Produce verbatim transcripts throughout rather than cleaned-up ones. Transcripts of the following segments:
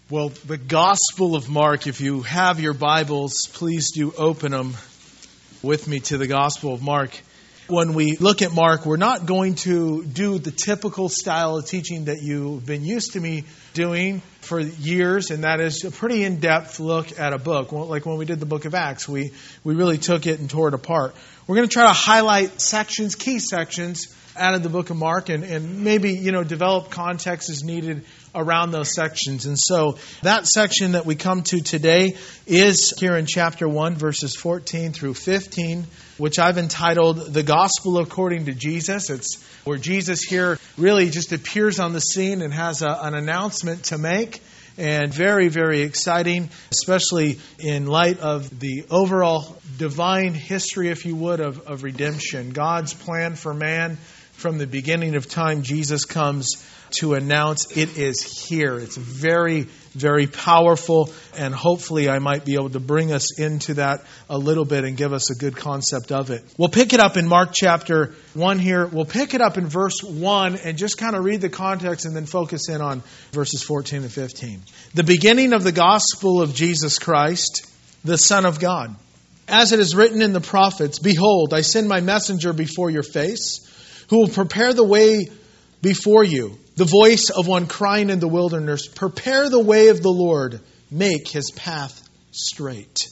Well, the Gospel of Mark, if you have your Bibles, please do open them with me to the Gospel of Mark. When we look at Mark, we're not going to do the typical style of teaching that you've been used to me doing for years, and that is a pretty in-depth look at a book. Like when we did the book of Acts, we, we really took it and tore it apart. We're going to try to highlight sections, key sections out of the book of Mark, and, and maybe, you know, develop context as needed around those sections. And so that section that we come to today is here in chapter one, verses fourteen through fifteen, which I've entitled The Gospel According to Jesus. It's where Jesus here really just appears on the scene and has a, an announcement to make. And very, very exciting, especially in light of the overall divine history, if you would, of, of redemption. God's plan for man from the beginning of time. Jesus comes to announce it is here. It's very, very powerful, and hopefully I might be able to bring us into that a little bit and give us a good concept of it. We'll pick it up in Mark chapter one here. We'll pick it up in verse one and just kind of read the context and then focus in on verses fourteen and fifteen. The beginning of the gospel of Jesus Christ, the Son of God. As it is written in the prophets, "Behold, I send my messenger before your face, who will prepare the way before you. The voice of one crying in the wilderness, prepare the way of the Lord, make his path straight."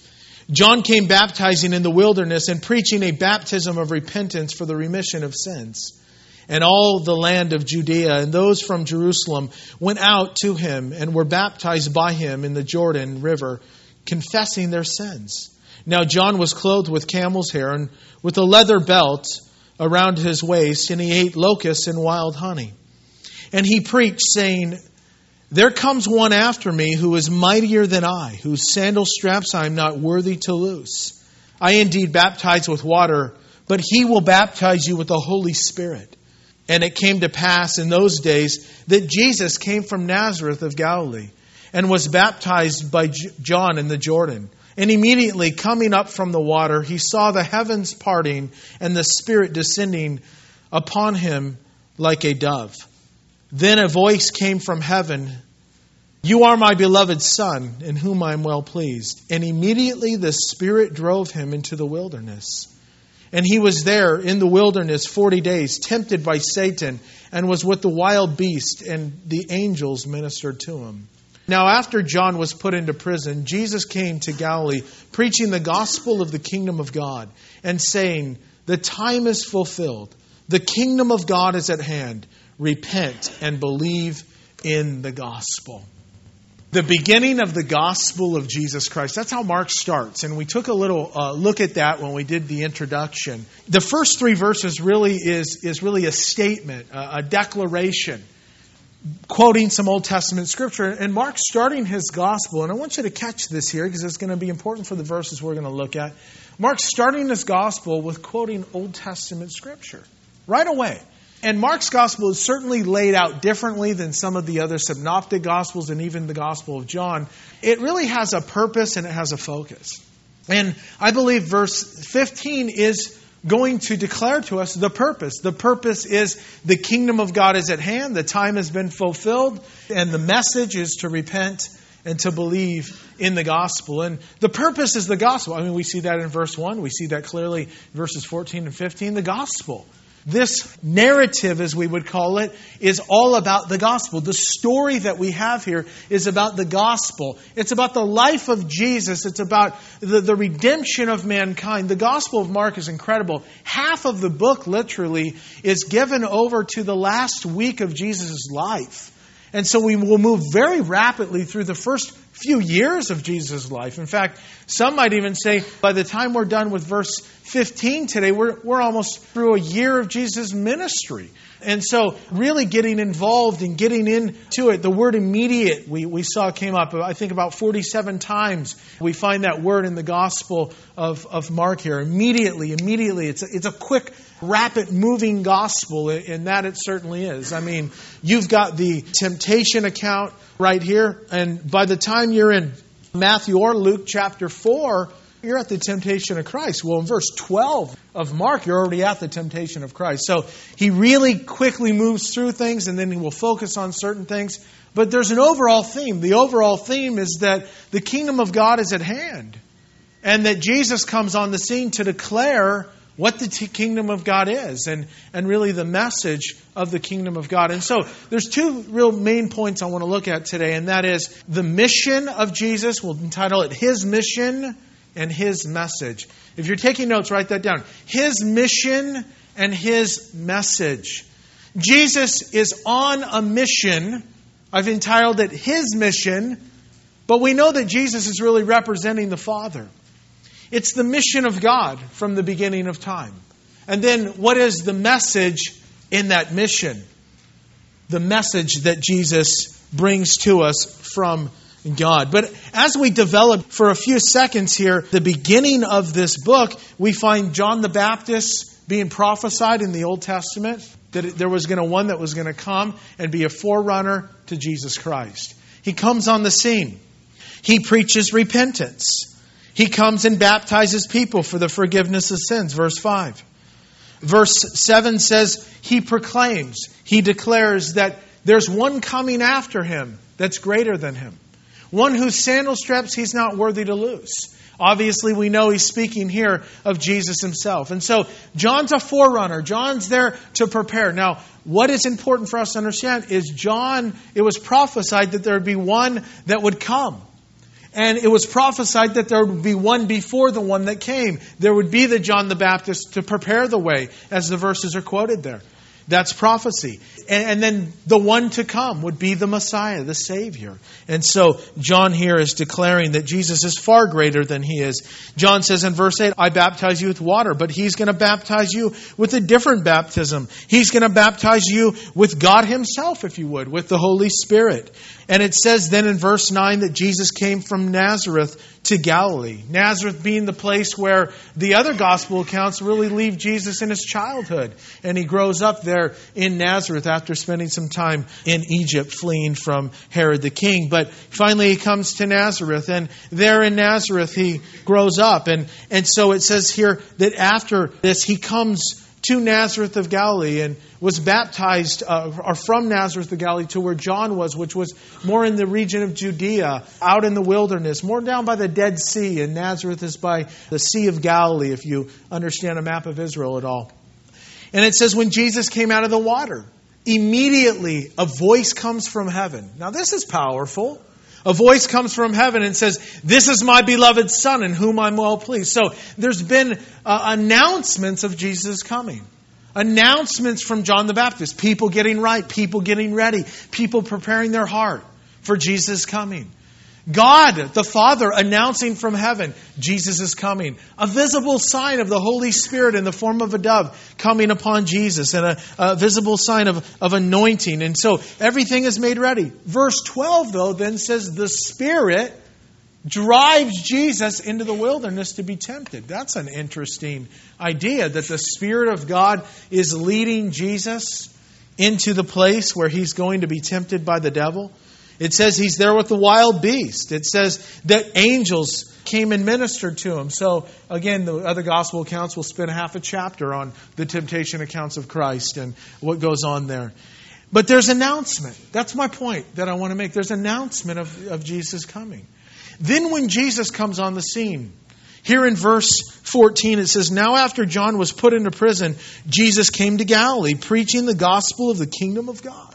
John came baptizing in the wilderness and preaching a baptism of repentance for the remission of sins. And all the land of Judea and those from Jerusalem went out to him and were baptized by him in the Jordan River, confessing their sins. Now John was clothed with camel's hair and with a leather belt around his waist, and he ate locusts and wild honey. And he preached, saying, "There comes one after me who is mightier than I, whose sandal straps I am not worthy to loose. I indeed baptize with water, but he will baptize you with the Holy Spirit." And it came to pass in those days that Jesus came from Nazareth of Galilee and was baptized by John in the Jordan. And immediately coming up from the water, he saw the heavens parting and the Spirit descending upon him like a dove. Then a voice came from heaven, "You are my beloved Son, in whom I am well pleased." And immediately the Spirit drove him into the wilderness. And he was there in the wilderness forty days, tempted by Satan, and was with the wild beast, and the angels ministered to him. Now after John was put into prison, Jesus came to Galilee, preaching the gospel of the kingdom of God, and saying, "The time is fulfilled. The kingdom of God is at hand. Repent and believe in the gospel." The beginning of the gospel of Jesus Christ. That's how Mark starts. And we took a little uh, look at that when we did the introduction. The first three verses really is, is really a statement, a, a declaration, quoting some Old Testament scripture. And Mark's starting his gospel, and I want you to catch this here because it's going to be important for the verses we're going to look at. Mark's starting his gospel with quoting Old Testament scripture right away. And Mark's gospel is certainly laid out differently than some of the other synoptic gospels and even the Gospel of John. It really has a purpose and it has a focus. And I believe verse fifteen is going to declare to us the purpose. The purpose is the kingdom of God is at hand. The time has been fulfilled. And the message is to repent and to believe in the gospel. And the purpose is the gospel. I mean, we see that in verse one. We see that clearly in verses fourteen and fifteen. The gospel. This narrative, as we would call it, is all about the gospel. The story that we have here is about the gospel. It's about the life of Jesus. It's about the, the redemption of mankind. The Gospel of Mark is incredible. Half of the book, literally, is given over to the last week of Jesus' life. And so we will move very rapidly through the first few years of Jesus' life. In fact, some might even say by the time we're done with verse fifteen today, we're, we're almost through a year of Jesus' ministry. And so really getting involved and getting into it, the word immediate we, we saw came up, I think about forty-seven times. We find that word in the Gospel of, of Mark here. Immediately, immediately. It's a, it's a quick, rapid moving gospel, and that it certainly is. I mean, you've got the temptation account right here, and by the time you're in Matthew or Luke chapter four, you're at the temptation of Christ. Well, in verse twelve of Mark, you're already at the temptation of Christ. So he really quickly moves through things, and then he will focus on certain things. But there's an overall theme. The overall theme is that the kingdom of God is at hand. And that Jesus comes on the scene to declare what the t- kingdom of God is. And, and really the message of the kingdom of God. And so there's two real main points I want to look at today. And that is the mission of Jesus. We'll entitle it His Mission and His Message. If you're taking notes, write that down. His mission and His message. Jesus is on a mission. I've entitled it His Mission, but we know that Jesus is really representing the Father. It's the mission of God from the beginning of time. And then what is the message in that mission? The message that Jesus brings to us from God. But as we develop for a few seconds here, the beginning of this book, we find John the Baptist being prophesied in the Old Testament. That there was going to one that was going to come and be a forerunner to Jesus Christ. He comes on the scene. He preaches repentance. He comes and baptizes people for the forgiveness of sins. Verse five. Verse seven says, He proclaims, He declares that there's one coming after Him that's greater than Him. One whose sandal straps He's not worthy to loose. Obviously, we know He's speaking here of Jesus Himself. And so, John's a forerunner. John's there to prepare. Now, what is important for us to understand is John, it was prophesied that there would be one that would come. And it was prophesied that there would be one before the one that came. There would be the John the Baptist to prepare the way, as the verses are quoted there. That's prophecy. And, and then the one to come would be the Messiah, the Savior. And so John here is declaring that Jesus is far greater than He is. John says in verse eight, I baptize you with water, but He's going to baptize you with a different baptism. He's going to baptize you with God Himself, if you would, with the Holy Spirit. And it says then in verse nine that Jesus came from Nazareth to Galilee. Nazareth being the place where the other gospel accounts really leave Jesus in His childhood. And He grows up there in Nazareth after spending some time in Egypt fleeing from Herod the king. But finally He comes to Nazareth, and there in Nazareth He grows up. And, and so it says here that after this He comes to Nazareth of Galilee and was baptized uh, or from Nazareth of Galilee to where John was, which was more in the region of Judea, out in the wilderness, more down by the Dead Sea. And Nazareth is by the Sea of Galilee, if you understand a map of Israel at all. And it says when Jesus came out of the water, immediately a voice comes from heaven. Now this is powerful. A voice comes from heaven and says, this is my beloved Son in whom I'm well pleased. So there's been uh, announcements of Jesus coming. Announcements from John the Baptist. People getting right. People getting ready. People preparing their heart for Jesus' coming. God, the Father, announcing from heaven, Jesus is coming. A visible sign of the Holy Spirit in the form of a dove coming upon Jesus. And a, a visible sign of, of anointing. And so everything is made ready. Verse twelve, though, then says the Spirit drives Jesus into the wilderness to be tempted. That's an interesting idea, that the Spirit of God is leading Jesus into the place where He's going to be tempted by the devil. It says He's there with the wild beast. It says that angels came and ministered to Him. So, again, the other gospel accounts will spend half a chapter on the temptation accounts of Christ and what goes on there. But there's announcement. That's my point that I want to make. There's announcement of, of Jesus coming. Then when Jesus comes on the scene, here in verse fourteen, it says, now after John was put into prison, Jesus came to Galilee, preaching the gospel of the kingdom of God.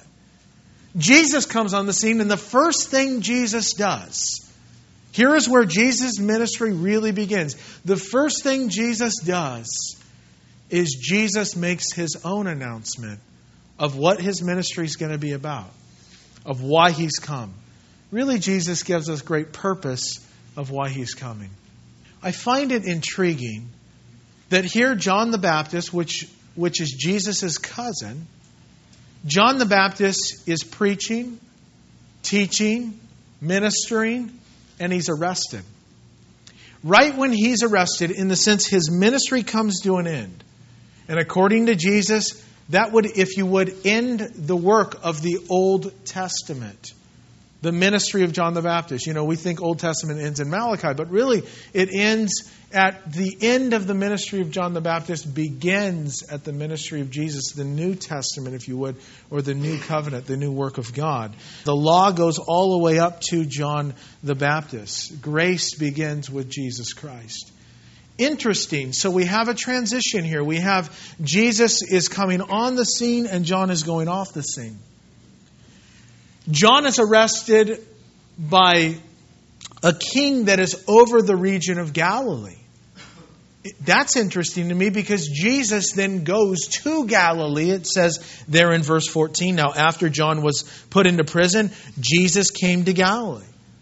Jesus comes on the scene, and the first thing Jesus does, here is where Jesus' ministry really begins. The first thing Jesus does is Jesus makes His own announcement of what His ministry is going to be about, of why He's come. Really, Jesus gives us great purpose of why He's coming. I find it intriguing that here John the Baptist, which, which is Jesus' cousin, John the Baptist is preaching, teaching, ministering, and he's arrested. Right when he's arrested, in the sense his ministry comes to an end. And according to Jesus, that would, if you would, end the work of the Old Testament. the ministry of John the Baptist. You know, we think Old Testament ends in Malachi, but really it ends at the end of the ministry of John the Baptist, begins at the ministry of Jesus, the New Testament, if you would, or the New Covenant, the new work of God. The law goes all the way up to John the Baptist. Grace begins with Jesus Christ. Interesting. So we have a transition here. We have Jesus is coming on the scene and John is going off the scene. John is arrested by a king that is over the region of Galilee. That's interesting to me because Jesus then goes to Galilee. It says there in verse fourteen, now after John was put into prison, Jesus came to Galilee.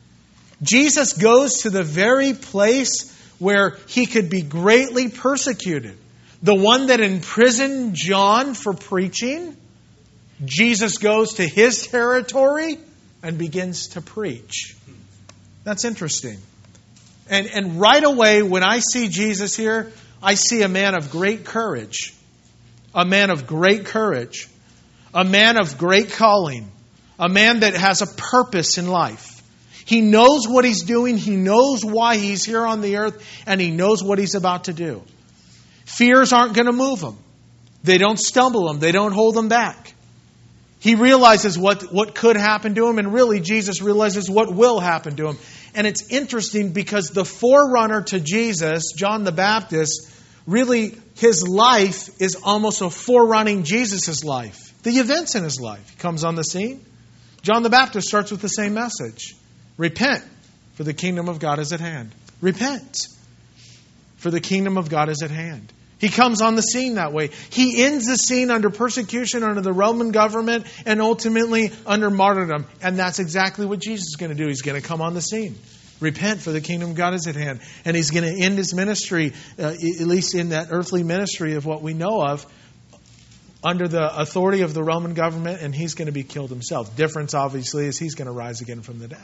Jesus goes to the very place where he could be greatly persecuted. The one that imprisoned John for preaching, Jesus goes to his territory and begins to preach. That's interesting. And, and right away, when I see Jesus here, I see a man of great courage. A man of great courage. A man of great calling. A man that has a purpose in life. He knows what he's doing. He knows why he's here on the earth. And he knows what he's about to do. Fears aren't going to move him. They don't stumble him. They don't hold him back. He realizes what, what could happen to him. And really, Jesus realizes what will happen to him. And it's interesting because the forerunner to Jesus, John the Baptist, really his life is almost a forerunning Jesus' life. The events in his life. He comes on the scene. John the Baptist starts with the same message. Repent, for the kingdom of God is at hand. Repent, for the kingdom of God is at hand. He comes on the scene that way. He ends the scene under persecution under the Roman government and ultimately under martyrdom. And that's exactly what Jesus is going to do. He's going to come on the scene. Repent, for the kingdom of God is at hand. And he's going to end his ministry, uh, at least in that earthly ministry of what we know of, under the authority of the Roman government, and he's going to be killed himself. Difference, obviously, is he's going to rise again from the dead.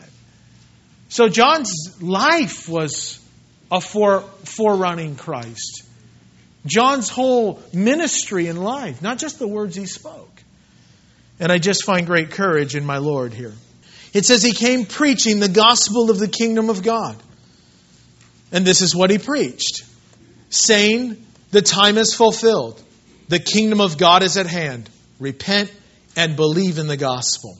So John's life was a fore, forerunning Christ. John's whole ministry in life, not just the words he spoke. And I just find great courage in my Lord here. It says he came preaching the gospel of the kingdom of God. And this is what he preached. Saying, the time is fulfilled. The kingdom of God is at hand. Repent and believe in the gospel.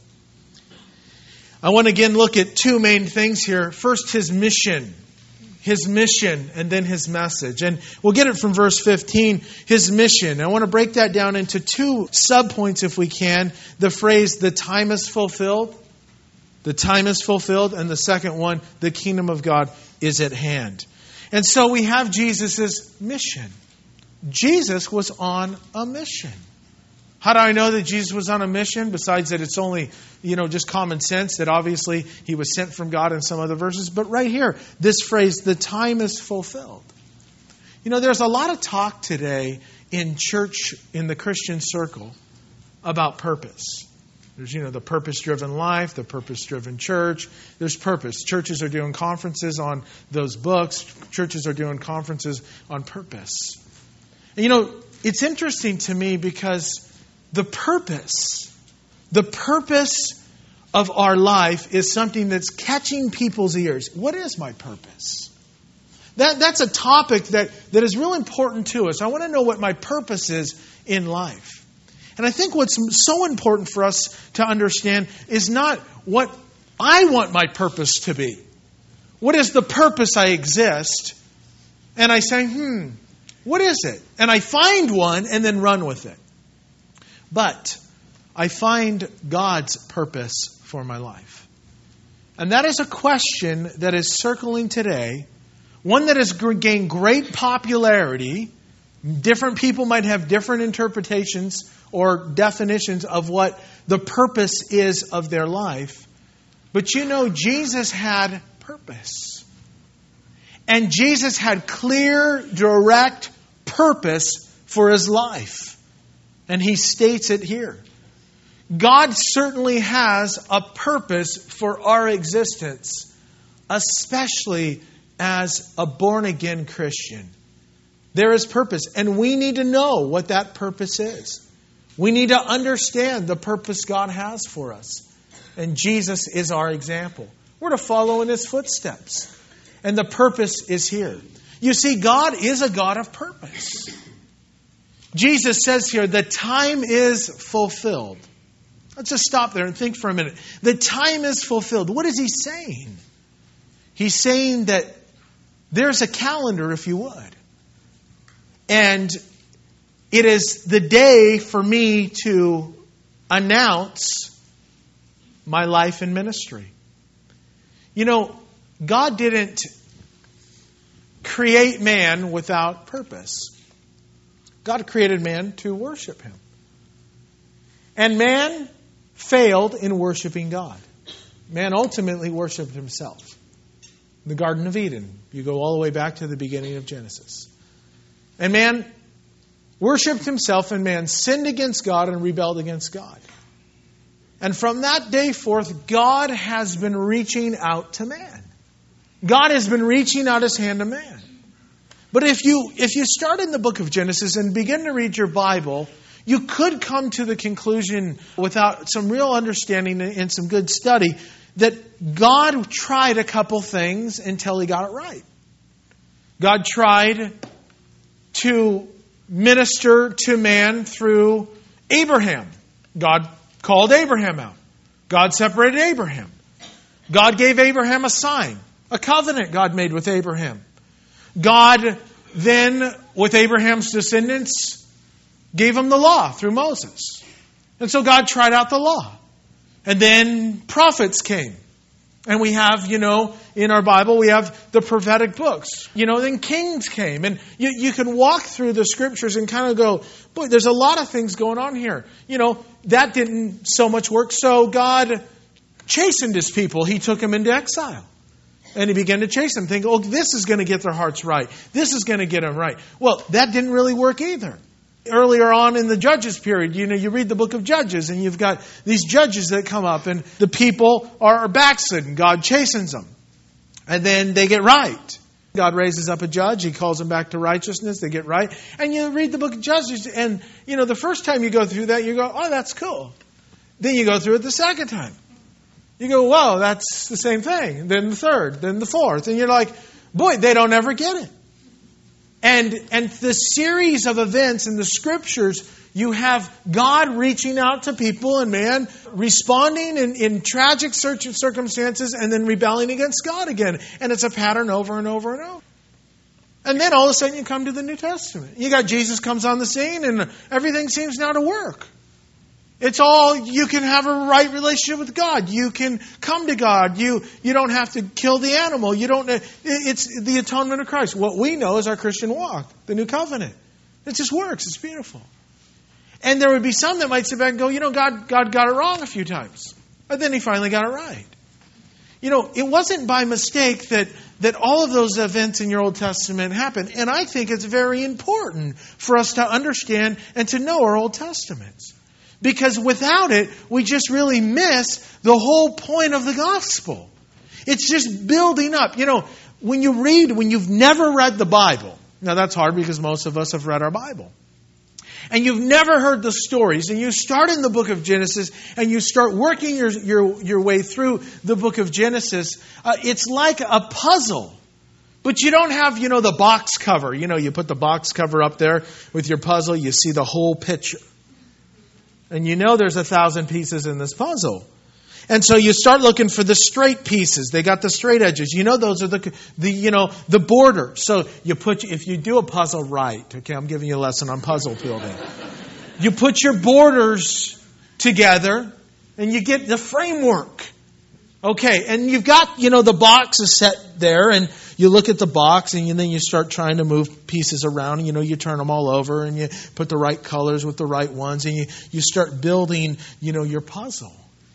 I want to again look at two main things here. First, his mission. His mission and then his message. And we'll get it from verse fifteen. His mission. I want to break that down into two subpoints if we can. The phrase, the time is fulfilled. The time is fulfilled. And the second one, the kingdom of God is at hand. And so we have Jesus' mission. Jesus was on a mission. How do I know that Jesus was on a mission? Besides that it's only, you know, just common sense that obviously he was sent from God in some other verses. But right here, this phrase, the time is fulfilled. You know, there's a lot of talk today in church, in the Christian circle, about purpose. There's, you know, the purpose-driven life, the purpose-driven church. There's purpose. Churches are doing conferences on those books. Churches are doing conferences on purpose. And, you know, it's interesting to me because the purpose, the purpose of our life is something that's catching people's ears. What is my purpose? That, that's a topic that, that is real important to us. I want to know what my purpose is in life. And I think what's so important for us to understand is not what I want my purpose to be. What is the purpose I exist? And I say, hmm, what is it? And I find one and then run with it. But I find God's purpose for my life. And that is a question that is circling today. One that has gained great popularity. Different people might have different interpretations or definitions of what the purpose is of their life. But you know, Jesus had purpose. And Jesus had clear, direct purpose for his life. And he states it here. God certainly has a purpose for our existence, especially as a born-again Christian. There is purpose, and we need to know what that purpose is. We need to understand the purpose God has for us. And Jesus is our example. We're to follow in His footsteps. And the purpose is here. You see, God is a God of purpose. Jesus says here, the time is fulfilled. Let's just stop there and think for a minute. The time is fulfilled. What is He saying? He's saying that there's a calendar, if you would. And it is the day for me to announce my life and ministry. You know, God didn't create man without purpose. God created man to worship Him. And man failed in worshiping God. Man ultimately worshiped himself. In the Garden of Eden, you go all the way back to the beginning of Genesis. And man worshipped himself, and man sinned against God and rebelled against God. And from that day forth, God has been reaching out to man. God has been reaching out His hand to man. But if you if you start in the book of Genesis and begin to read your Bible, you could come to the conclusion, without some real understanding and some good study, that God tried a couple things until He got it right. God tried to minister to man through Abraham. God called Abraham out. God separated Abraham. God gave Abraham a sign, a covenant God made with Abraham. God then, with Abraham's descendants, gave him the law through Moses. And so God tried out the law. And then prophets came. And we have, you know, in our Bible, we have the prophetic books. You know, then kings came. And you, you can walk through the scriptures and kind of go, boy, there's a lot of things going on here. You know, that didn't so much work. So God chastened His people. He took them into exile. And He began to chase them, think, oh, this is going to get their hearts right. This is going to get them right. Well, that didn't really work either. Earlier on in the Judges period, you know, you read the book of Judges, and you've got these judges that come up, and the people are backslidden. God chastens them. And then they get right. God raises up a judge. He calls them back to righteousness. They get right. And you read the book of Judges, and, you know, the first time you go through that, you go, oh, that's cool. Then you go through it the second time. You go, whoa, that's the same thing. Then the third, then the fourth. And you're like, boy, they don't ever get it. And and the series of events in the Scriptures, you have God reaching out to people and man responding in, in tragic circumstances and then rebelling against God again. And it's a pattern over and over and over. And then all of a sudden you come to the New Testament. You got Jesus comes on the scene and everything seems now to work. It's all, you can have a right relationship with God. You can come to God. You you don't have to kill the animal. You don't. It's the atonement of Christ. What we know is our Christian walk, the new covenant. It just works. It's beautiful. And there would be some that might sit back and go, you know, God, God got it wrong a few times. But then He finally got it right. You know, it wasn't by mistake that, that all of those events in your Old Testament happened. And I think it's very important for us to understand and to know our Old Testaments. Because without it, we just really miss the whole point of the gospel. It's just building up. You know, when you read, when you've never read the Bible, now that's hard because most of us have read our Bible. And you've never heard the stories, and you start in the book of Genesis, and you start working your your, your way through the book of Genesis, uh, it's like a puzzle. But you don't have, you know, the box cover. You know, you put the box cover up there with your puzzle, you see the whole picture. And you know there's a thousand pieces in this puzzle. And so you start looking for the straight pieces. They got the straight edges. You know those are the, the you know, the border. So you put, if you do a puzzle right, okay, I'm giving you a lesson on puzzle building. You put your borders together and you get the framework. Okay, and you've got, you know, the box is set there, and you look at the box, and then you start trying to move pieces around, and, you know, you turn them all over, and you put the right colors with the right ones, and you, you start building, you know, your puzzle.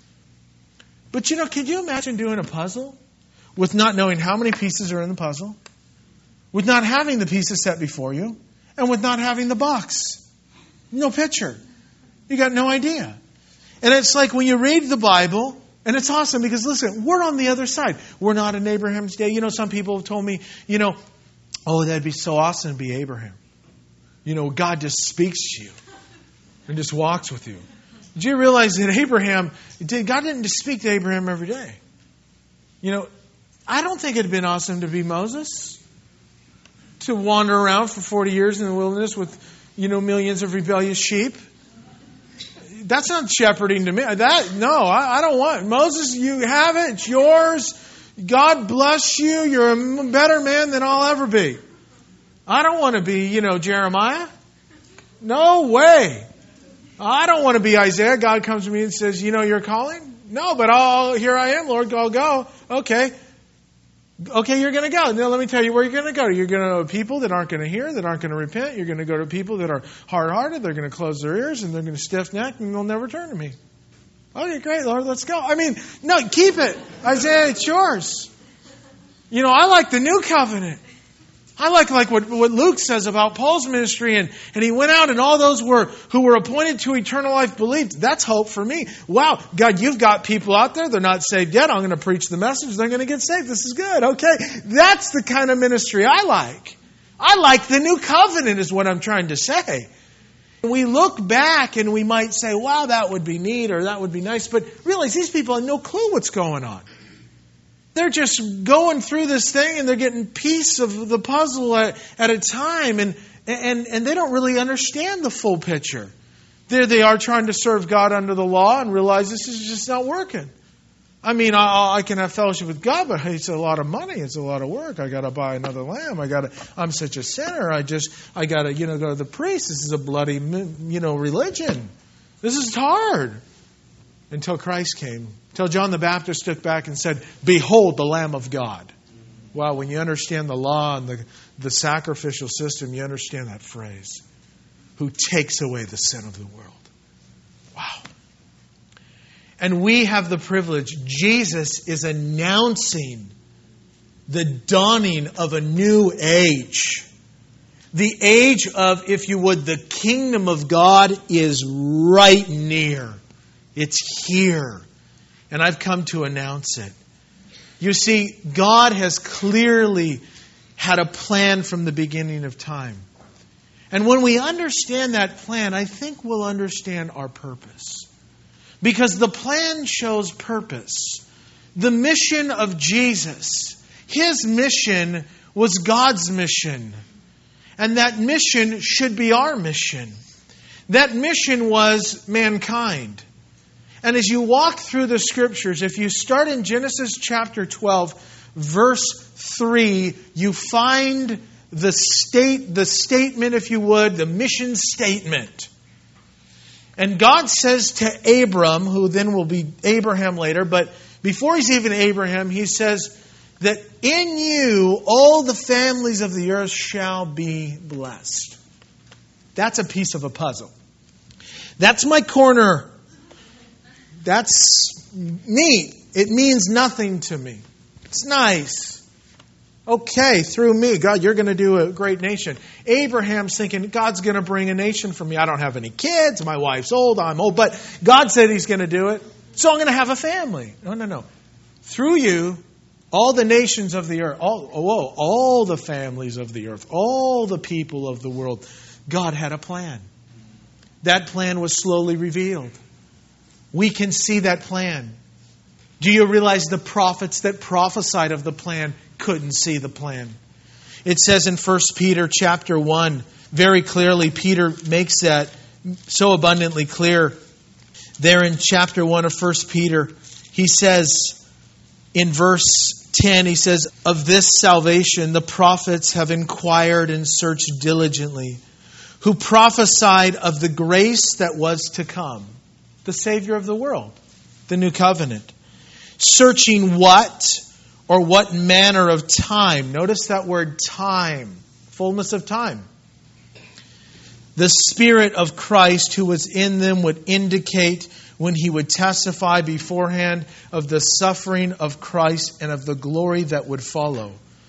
But, you know, could you imagine doing a puzzle with not knowing how many pieces are in the puzzle, with not having the pieces set before you, and with not having the box? No picture. You got no idea. And it's like when you read the Bible. And it's awesome because, listen, we're on the other side. We're not in Abraham's day. You know, some people have told me, you know, oh, that'd be so awesome to be Abraham. You know, God just speaks to you and just walks with you. Did you realize that Abraham, God didn't speak to Abraham every day? You know, I don't think it'd been awesome to be Moses. To wander around for forty years in the wilderness with, you know, millions of rebellious sheep. That's not shepherding to me. That no, I, I don't want Moses. You have it; it's yours. God bless you. You're a better man than I'll ever be. I don't want to be, you know, Jeremiah. No way. I don't want to be Isaiah. God comes to me and says, "You know your calling." No, but I'll here I am, Lord. I'll go. Okay. Okay, you're going to go. Now let me tell you where you're going to go. You're going to go to people that aren't going to hear, that aren't going to repent. You're going to go to people that are hard-hearted. They're going to close their ears and they're going to stiff-neck and they'll never turn to me. Okay, great, Lord, let's go. I mean, no, keep it. Isaiah, it's yours. You know, I like the new covenant. I like like what, what Luke says about Paul's ministry, and, and he went out and all those were who were appointed to eternal life believed. That's hope for me. Wow, God, you've got people out there, they're not saved yet. I'm going to preach the message. They're going to get saved. This is good. Okay, that's the kind of ministry I like. I like the new covenant is what I'm trying to say. We look back and we might say, wow, that would be neat or that would be nice. But realize these people have no clue what's going on. They're just going through this thing and they're getting piece of the puzzle at, at a time. And, and, and they don't really understand the full picture. There they are trying to serve God under the law and realize this is just not working. I mean, I, I can have fellowship with God, but it's a lot of money. It's a lot of work. I got to buy another lamb. I got to. I'm such a sinner. I just. I got to. You know, go to the priest. This is a bloody, you know, religion. This is hard. Until Christ came. Until John the Baptist stood back and said, "Behold, the Lamb of God." Wow, when you understand the law and the the sacrificial system, you understand that phrase. Who takes away the sin of the world. Wow. And we have the privilege. Jesus is announcing the dawning of a new age. The age of, if you would, the kingdom of God is right near. It's here. And I've come to announce it. You see, God has clearly had a plan from the beginning of time. And when we understand that plan, I think we'll understand our purpose. Because the plan shows purpose. The mission of Jesus, His mission was God's mission. And that mission should be our mission. That mission was mankind. And as you walk through the Scriptures, if you start in Genesis chapter twelve, verse three, you find the state, the statement, if you would, the mission statement. And God says to Abram, who then will be Abraham later, but before he's even Abraham, He says that in you all the families of the earth shall be blessed. That's a piece of a puzzle. That's my corner. That's neat. It means nothing to me. It's nice. Okay, through me, God, you're going to do a great nation. Abraham's thinking, God's going to bring a nation for me. I don't have any kids. My wife's old. I'm old. But God said He's going to do it. So I'm going to have a family. No, no, no. Through you, all the nations of the earth, all, oh, all the families of the earth, all the people of the world, God had a plan. That plan was slowly revealed. We can see that plan. Do you realize the prophets that prophesied of the plan couldn't see the plan? It says in First Peter chapter one, very clearly, Peter makes that so abundantly clear. There in chapter one of First Peter, he says in verse ten, he says, "Of this salvation the prophets have inquired and searched diligently, who prophesied of the grace that was to come." The Savior of the world, the new covenant. Searching what or what manner of time. Notice that word time. Fullness of time. The Spirit of Christ who was in them would indicate when He would testify beforehand of the suffering of Christ and of the glory that would follow.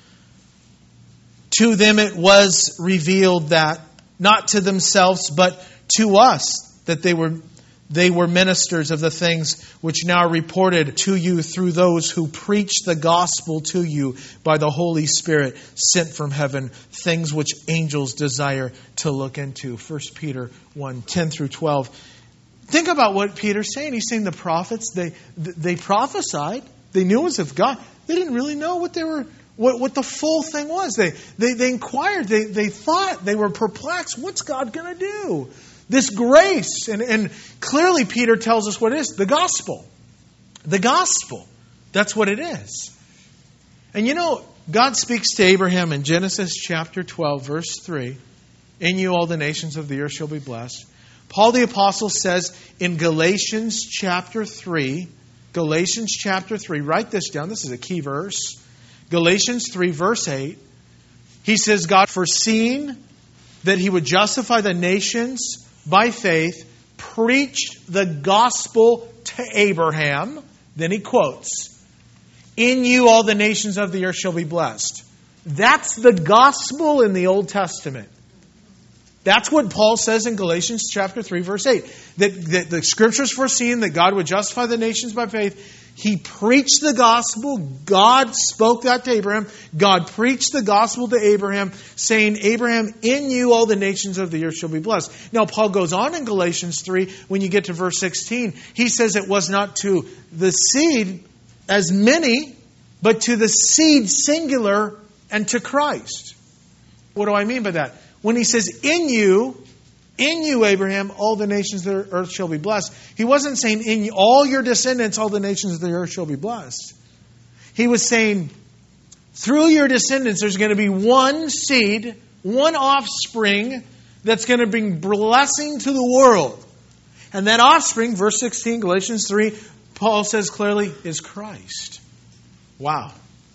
To them it was revealed that, not to themselves, but to us, that they were They were ministers of the things which now are reported to you through those who preach the gospel to you by the Holy Spirit sent from heaven, things which angels desire to look into. First Peter one, ten through twelve. Think about what Peter's saying. He's saying the prophets, they they prophesied. They knew it was of God. They didn't really know what they were, what, what the full thing was. They they, they inquired. They, they thought. They were perplexed. What's God going to do? This grace. And, and clearly Peter tells us what it is. The gospel. The gospel. That's what it is. And you know, God speaks to Abraham in Genesis chapter twelve, verse three. In you all the nations of the earth shall be blessed. Paul the Apostle says in Galatians chapter three, Galatians chapter three, write this down. This is a key verse. Galatians three, verse eight. He says, God, foreseeing that He would justify the nations by faith, preached the gospel to Abraham. Then he quotes, in you all the nations of the earth shall be blessed. That's the gospel in the Old Testament. That's what Paul says in Galatians chapter three, verse eight. That, that the Scriptures foreseeing that God would justify the nations by faith. He preached the gospel. God spoke that to Abraham. God preached the gospel to Abraham, saying, Abraham, in you all the nations of the earth shall be blessed. Now, Paul goes on in Galatians three, when you get to verse sixteen, he says it was not to the seed as many, but to the seed singular and to Christ. What do I mean by that? When he says, in you, in you, Abraham, all the nations of the earth shall be blessed. He wasn't saying, in you, all your descendants, all the nations of the earth shall be blessed. He was saying, through your descendants, there's going to be one seed, one offspring that's going to bring blessing to the world. And that offspring, verse sixteen, Galatians three, Paul says clearly, is Christ. Wow.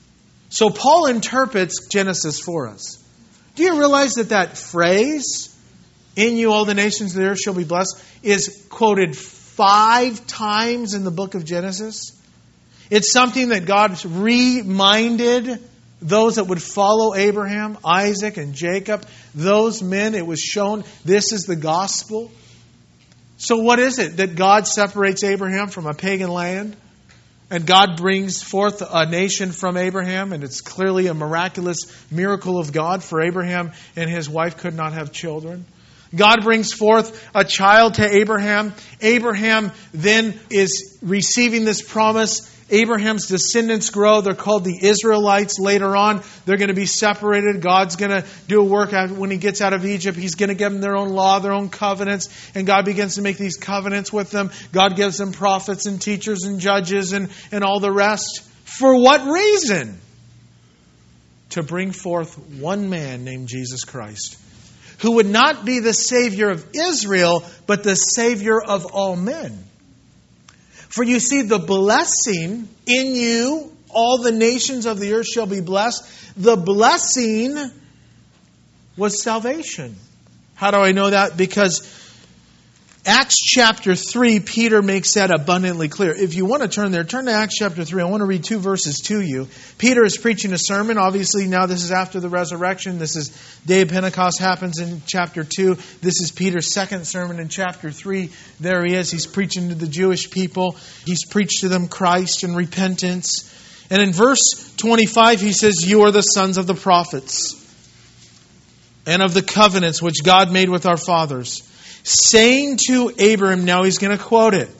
So Paul interprets Genesis for us. Do you realize that that phrase, in you all the nations of the earth shall be blessed, is quoted five times in the book of Genesis? It's something that God reminded those that would follow Abraham, Isaac, and Jacob. Those men, it was shown, this is the gospel. So what is it? That God separates Abraham from a pagan land? And God brings forth a nation from Abraham, and it's clearly a miraculous miracle of God, for Abraham and his wife could not have children. God brings forth a child to Abraham. Abraham then is receiving this promise. Abraham's descendants grow. They're called the Israelites. Later on, they're going to be separated. God's going to do a work when He gets out of Egypt. He's going to give them their own law, their own covenants. And God begins to make these covenants with them. God gives them prophets and teachers and judges and, and all the rest. For what reason? To bring forth one man named Jesus Christ, who would not be the Savior of Israel, but the Savior of all men. For you see, the blessing in you, all the nations of the earth shall be blessed. The blessing was salvation. How do I know that? Because Acts chapter three, Peter makes that abundantly clear. If you want to turn there, turn to Acts chapter three. I want to read two verses to you. Peter is preaching a sermon. Obviously, now this is after the resurrection. This is Day of Pentecost happens in chapter two. This is Peter's second sermon in chapter three. There he is. He's preaching to the Jewish people. He's preached to them Christ and repentance. And in verse twenty-five, he says, you are the sons of the prophets and of the covenants which God made with our fathers, saying to Abraham, now he's going to quote it,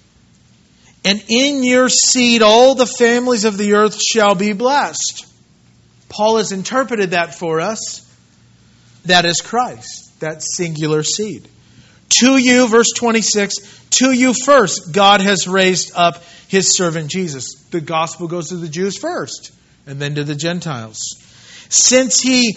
and in your seed all the families of the earth shall be blessed. Paul has interpreted that for us. That is Christ, that singular seed. To you, verse twenty-six, to you first God has raised up His servant Jesus. The gospel goes to the Jews first, and then to the Gentiles. Since He,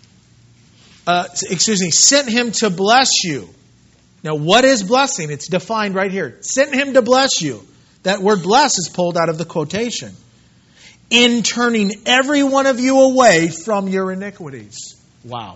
uh, excuse me, sent Him to bless you. Now, what is blessing? It's defined right here. Sent Him to bless you. That word bless is pulled out of the quotation. In turning every one of you away from your iniquities. Wow.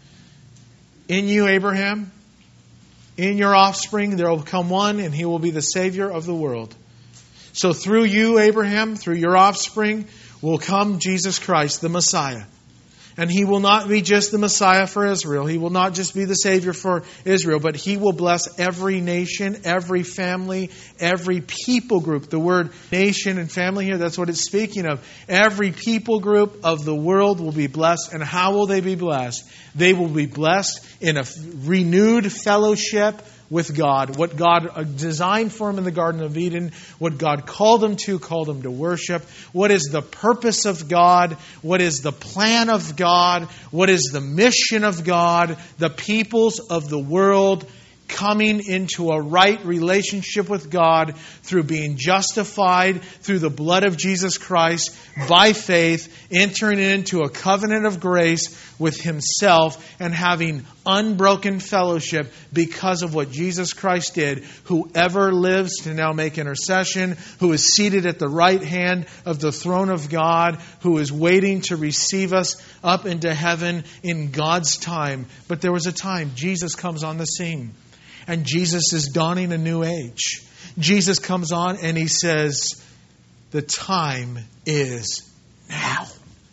In you, Abraham, in your offspring, there will come one, and he will be the Savior of the world. So through you, Abraham, through your offspring, will come Jesus Christ, the Messiah. And He will not be just the Messiah for Israel. He will not just be the Savior for Israel, but He will bless every nation, every family, every people group. The word nation and family here, that's what it's speaking of. Every people group of the world will be blessed. And how will they be blessed? They will be blessed in a renewed fellowship with God. What God designed for him in the Garden of Eden, what God called him to, called him to worship. What is the purpose of God? What is the plan of God? What is the mission of God? The peoples of the world coming into a right relationship with God through being justified through the blood of Jesus Christ by faith, entering into a covenant of grace with himself and having unbroken fellowship because of what Jesus Christ did. Whoever lives to now make intercession, who is seated at the right hand of the throne of God, who is waiting to receive us up into heaven in God's time. But there was a time Jesus comes on the scene. And Jesus is dawning a new age. Jesus comes on and he says, the time is now.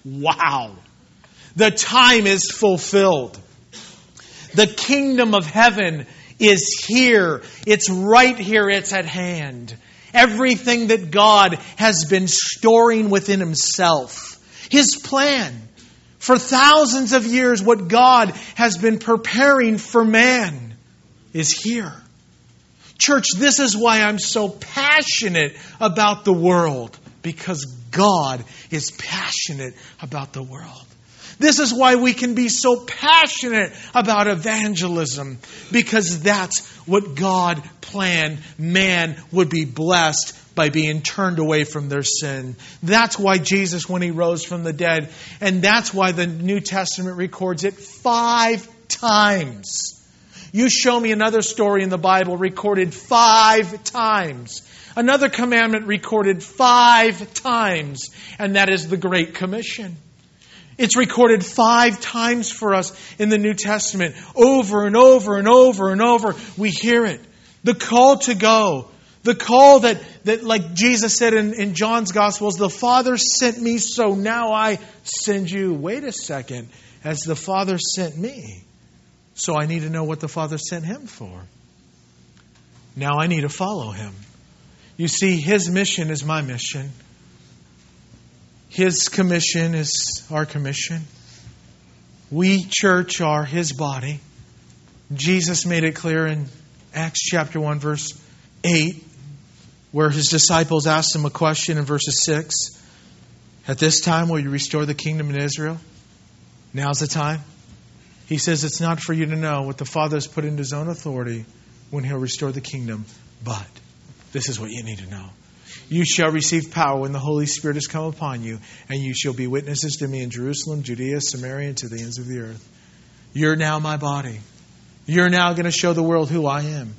Wow. The time is fulfilled. The kingdom of heaven is here. It's right here. It's at hand. Everything that God has been storing within himself. His plan. For thousands of years, what God has been preparing for man is here. Church, this is why I'm so passionate about the world. Because God is passionate about the world. This is why we can be so passionate about evangelism. Because that's what God planned. Man would be blessed by being turned away from their sin. That's why Jesus, when he rose from the dead, and that's why the New Testament records it five times. You show me another story in the Bible recorded five times. Another commandment recorded five times. And that is the Great Commission. It's recorded five times for us in the New Testament. Over and over and over and over. We hear it. The call to go. The call that, that like Jesus said in, in John's Gospels, the Father sent me, so now I send you. Wait a second. As the Father sent me, so I need to know what the Father sent him for. Now I need to follow him. You see, his mission is my mission. His commission is our commission. We, church, are his body. Jesus made it clear in Acts chapter one, verse eight, where his disciples asked him a question in verses six. At this time, will you restore the kingdom in Israel? Now's the time. He says it's not for you to know what the Father has put into his own authority when he'll restore the kingdom. But this is what you need to know. You shall receive power when the Holy Spirit has come upon you, and you shall be witnesses to me in Jerusalem, Judea, Samaria, and to the ends of the earth. You're now my body. You're now going to show the world who I am.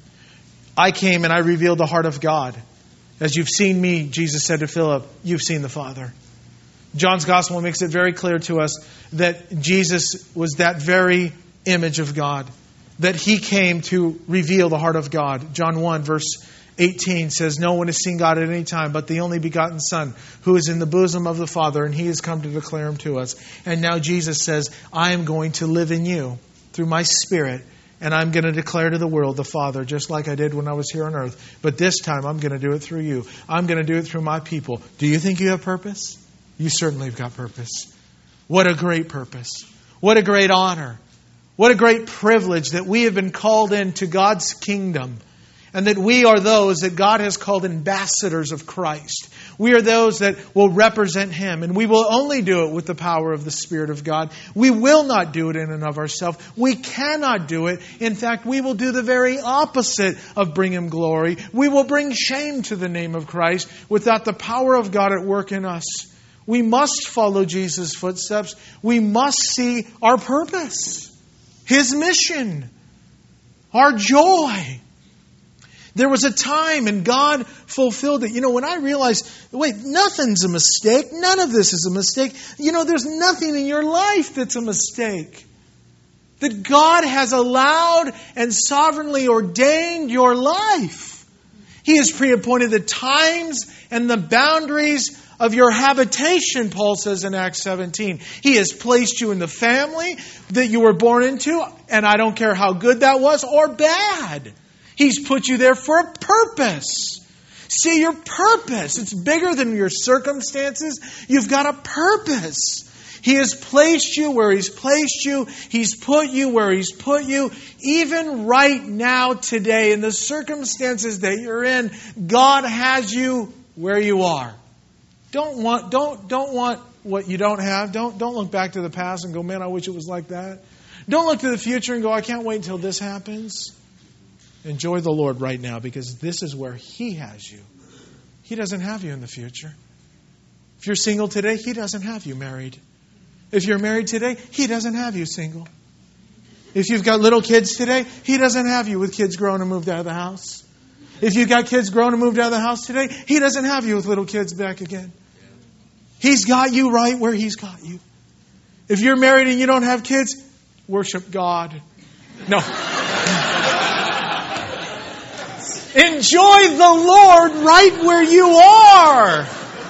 I came and I revealed the heart of God. As you've seen me, Jesus said to Philip, you've seen the Father. John's Gospel makes it very clear to us that Jesus was that very image of God. That he came to reveal the heart of God. John one, verse eighteen says, no one has seen God at any time but the only begotten Son, who is in the bosom of the Father, and he has come to declare him to us. And now Jesus says, I am going to live in you through my Spirit, and I'm going to declare to the world the Father, just like I did when I was here on earth. But this time I'm going to do it through you. I'm going to do it through my people. Do you think you have purpose? You certainly have got purpose. What a great purpose. What a great honor. What a great privilege that we have been called into God's kingdom. And that we are those that God has called ambassadors of Christ. We are those that will represent him. And we will only do it with the power of the Spirit of God. We will not do it in and of ourselves. We cannot do it. In fact, we will do the very opposite of bring him glory. We will bring shame to the name of Christ without the power of God at work in us. We must follow Jesus' footsteps. We must see our purpose, his mission, our joy. There was a time and God fulfilled it. You know, when I realized, wait, nothing's a mistake. None of this is a mistake. You know, there's nothing in your life that's a mistake. That God has allowed and sovereignly ordained your life. He has pre-appointed the times and the boundaries of your habitation, Paul says in Acts seventeen. He has placed you in the family that you were born into, and I don't care how good that was or bad. He's put you there for a purpose. See your purpose. It's bigger than your circumstances. You've got a purpose. He has placed you where He's placed you. He's put you where He's put you. Even right now, today, in the circumstances that you're in, God has you where you are. Don't want, don't, don't want what you don't have. Don't, don't look back to the past and go, man, I wish it was like that. Don't look to the future and go, I can't wait until this happens. Enjoy the Lord right now, because this is where He has you. He doesn't have you in the future. If you're single today, He doesn't have you married. If you're married today, He doesn't have you single. If you've got little kids today, He doesn't have you with kids grown and moved out of the house. If you've got kids grown and moved out of the house today, He doesn't have you with little kids back again. He's got you right where He's got you. If you're married and you don't have kids, worship God. No. Enjoy the Lord right where you are.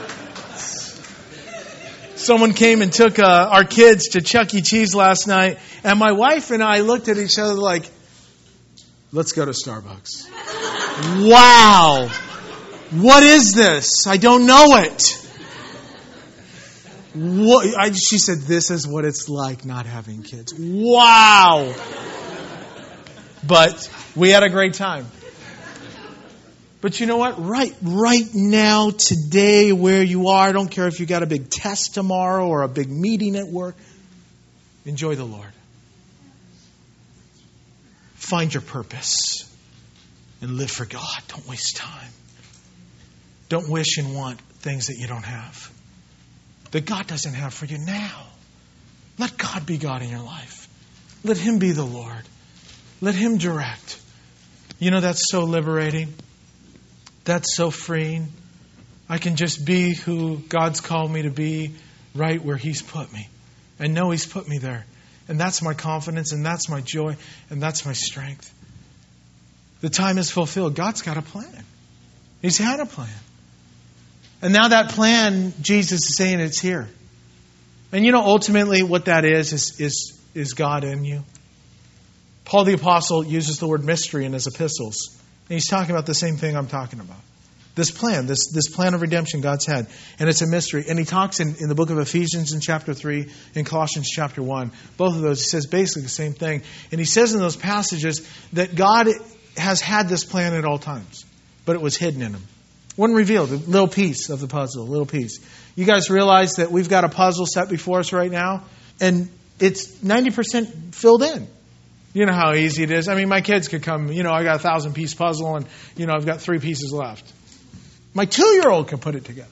Someone came and took uh, our kids to Chuck E. Cheese last night, and my wife and I looked at each other like, let's go to Starbucks. Wow. What is this? I don't know it. What, I, she said, this is what it's like not having kids. Wow. But we had a great time. But you know what? Right, right now, today, where you are, I don't care if you got a big test tomorrow or a big meeting at work. Enjoy the Lord. Find your purpose and live for God. Don't waste time. Don't wish and want things that you don't have, that God doesn't have for you now. Let God be God in your life. Let Him be the Lord. Let Him direct. You know, that's so liberating. That's so freeing. I can just be who God's called me to be right where He's put me. And know He's put me there. And that's my confidence, and that's my joy, and that's my strength. The time is fulfilled. God's got a plan. He's had a plan. And now that plan, Jesus is saying it's here. And you know, ultimately what that is, is, is, is God in you. Paul the Apostle uses the word mystery in his epistles. And he's talking about the same thing I'm talking about. This plan, this, this plan of redemption God's had. And it's a mystery. And he talks in, in the book of Ephesians in chapter three, in Colossians chapter one. Both of those, he says basically the same thing. And he says in those passages that God has had this plan at all times. But it was hidden in Him. It wasn't revealed. A little piece of the puzzle, a little piece. You guys realize that we've got a puzzle set before us right now? And it's ninety percent filled in. You know how easy it is. I mean, my kids could come, you know, I got a thousand piece puzzle and, you know, I've got three pieces left. My two-year-old can put it together.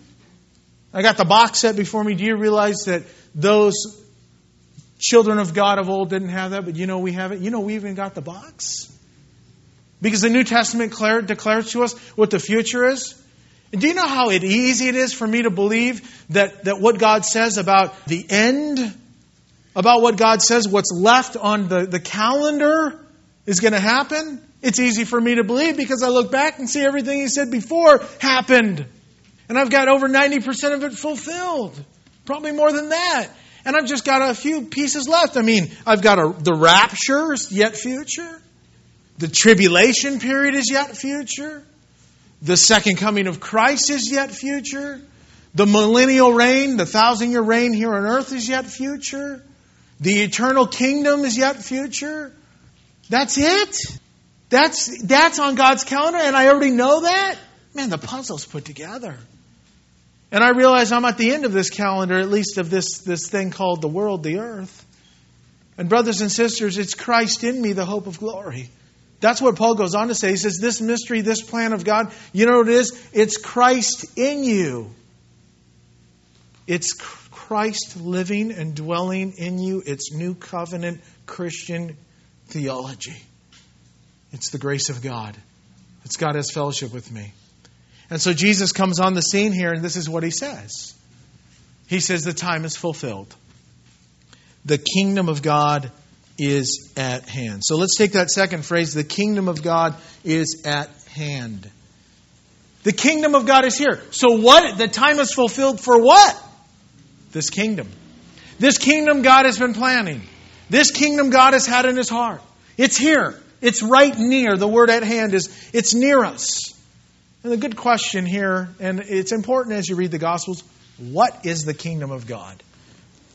I got the box set before me. Do you realize that those children of God of old didn't have that, but you know we have it? You know we even got the box? Because the New Testament declares to us what the future is. And do you know how easy it is for me to believe that, that what God says about the end, about what God says, what's left on the, the calendar is going to happen? It's easy for me to believe because I look back and see everything He said before happened. And I've got over ninety percent of it fulfilled. Probably more than that. And I've just got a few pieces left. I mean, I've got a, the rapture is yet future. The tribulation period is yet future. The second coming of Christ is yet future. The millennial reign, the thousand-year reign here on earth is yet future. The eternal kingdom is yet future. That's it. That's that's on God's calendar, and I already know that. Man, the puzzle's put together. And I realize I'm at the end of this calendar, at least of this, this thing called the world, the earth. And brothers and sisters, it's Christ in me, the hope of glory. That's what Paul goes on to say. He says, this mystery, this plan of God, you know what it is? It's Christ in you. It's Christ living and dwelling in you. It's new covenant Christian theology. It's the grace of God. It's God has fellowship with me. And so Jesus comes on the scene here, and this is what He says. He says the time is fulfilled. The kingdom of God is at hand. So let's take that second phrase. The kingdom of God is at hand. The kingdom of God is here. So what? The time is fulfilled for what? This kingdom. This kingdom God has been planning. This kingdom God has had in His heart. It's here. It's right near. The word at hand is, it's near us. And the good question here, and it's important as you read the Gospels, what is the kingdom of God?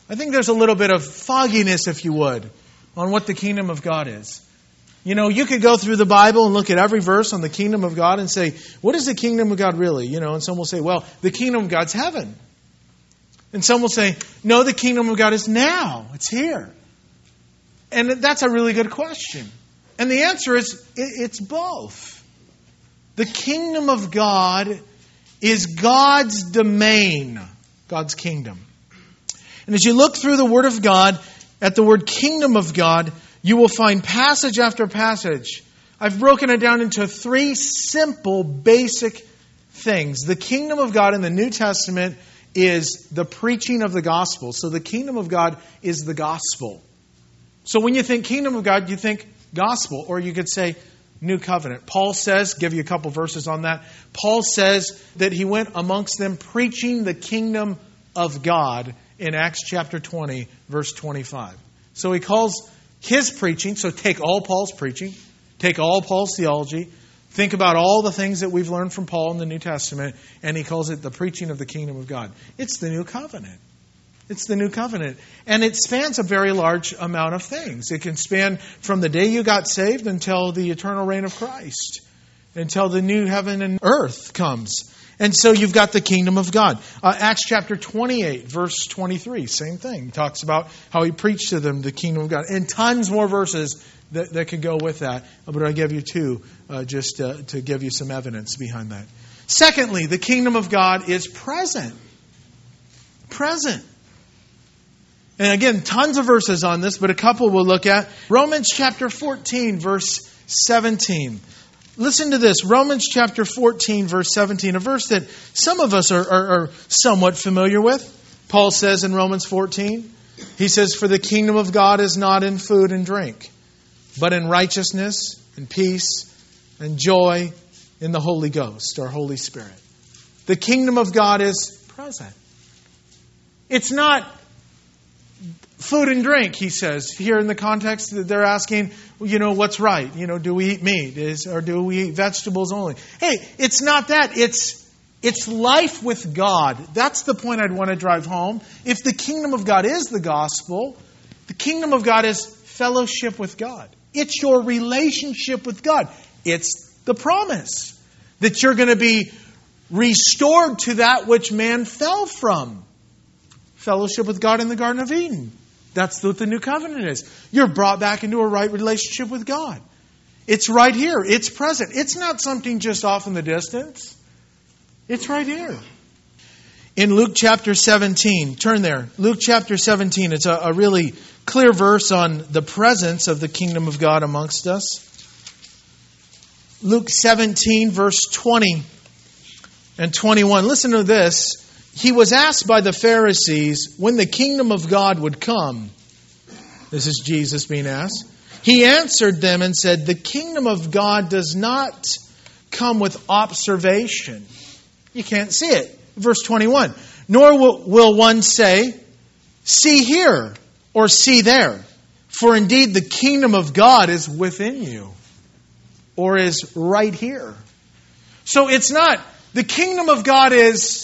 I think there's a little bit of fogginess, if you would, on what the kingdom of God is. You know, you could go through the Bible and look at every verse on the kingdom of God and say, what is the kingdom of God really? You know, and some will say, well, the kingdom of God's heaven. And some will say, no, the kingdom of God is now. It's here. And that's a really good question. And the answer is, it's both. The kingdom of God is God's domain, God's kingdom. And as you look through the Word of God, at the word kingdom of God, you will find passage after passage. I've broken it down into three simple, basic things. The kingdom of God in the New Testament is the preaching of the gospel. So the kingdom of God is the gospel. So when you think kingdom of God, you think gospel, or you could say new covenant. Paul says, give you a couple verses on that. Paul says that he went amongst them preaching the kingdom of God in Acts chapter twenty, verse twenty-five. So he calls his preaching, so take all Paul's preaching, take all Paul's theology, think about all the things that we've learned from Paul in the New Testament, and he calls it the preaching of the kingdom of God. It's the new covenant. It's the new covenant. And it spans a very large amount of things. It can span from the day you got saved until the eternal reign of Christ, until the new heaven and earth comes. And so you've got the kingdom of God. Uh, Acts chapter twenty-eight, verse twenty-three, same thing. He talks about how he preached to them the kingdom of God. And tons more verses that, that could go with that. But I give you two uh, just uh, to give you some evidence behind that. Secondly, the kingdom of God is present. Present. And again, tons of verses on this, but a couple we'll look at. Romans chapter fourteen, verse seventeen. Listen to this, Romans chapter fourteen, verse seventeen, a verse that some of us are, are, are somewhat familiar with. Paul says in Romans fourteen, he says, for the kingdom of God is not in food and drink, but in righteousness and peace and joy in the Holy Ghost, or Holy Spirit. The kingdom of God is present. It's not food and drink, he says. Here in the context, they're asking, you know, what's right? You know, do we eat meat? Is, or do we eat vegetables only? Hey, it's not that. It's, it's life with God. That's the point I'd want to drive home. If the kingdom of God is the gospel, the kingdom of God is fellowship with God. It's your relationship with God. It's the promise that you're going to be restored to that which man fell from. Fellowship with God in the Garden of Eden. That's what the new covenant is. You're brought back into a right relationship with God. It's right here. It's present. It's not something just off in the distance. It's right here. In Luke chapter seventeen, turn there. Luke chapter seventeen. It's a, a really clear verse on the presence of the kingdom of God amongst us. Luke seventeen, verse twenty and twenty-one. Listen to this. He was asked by the Pharisees when the kingdom of God would come. This is Jesus being asked. He answered them and said, the kingdom of God does not come with observation. You can't see it. Verse twenty-one. Nor will, will one say, see here or see there. For indeed the kingdom of God is within you, or is right here. So it's not, the kingdom of God is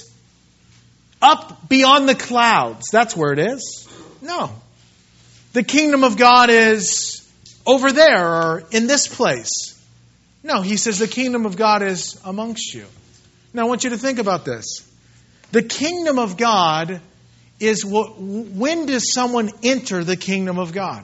up beyond the clouds. That's where it is. No. The kingdom of God is over there or in this place. No, he says the kingdom of God is amongst you. Now I want you to think about this. The kingdom of God is what, when does someone enter the kingdom of God?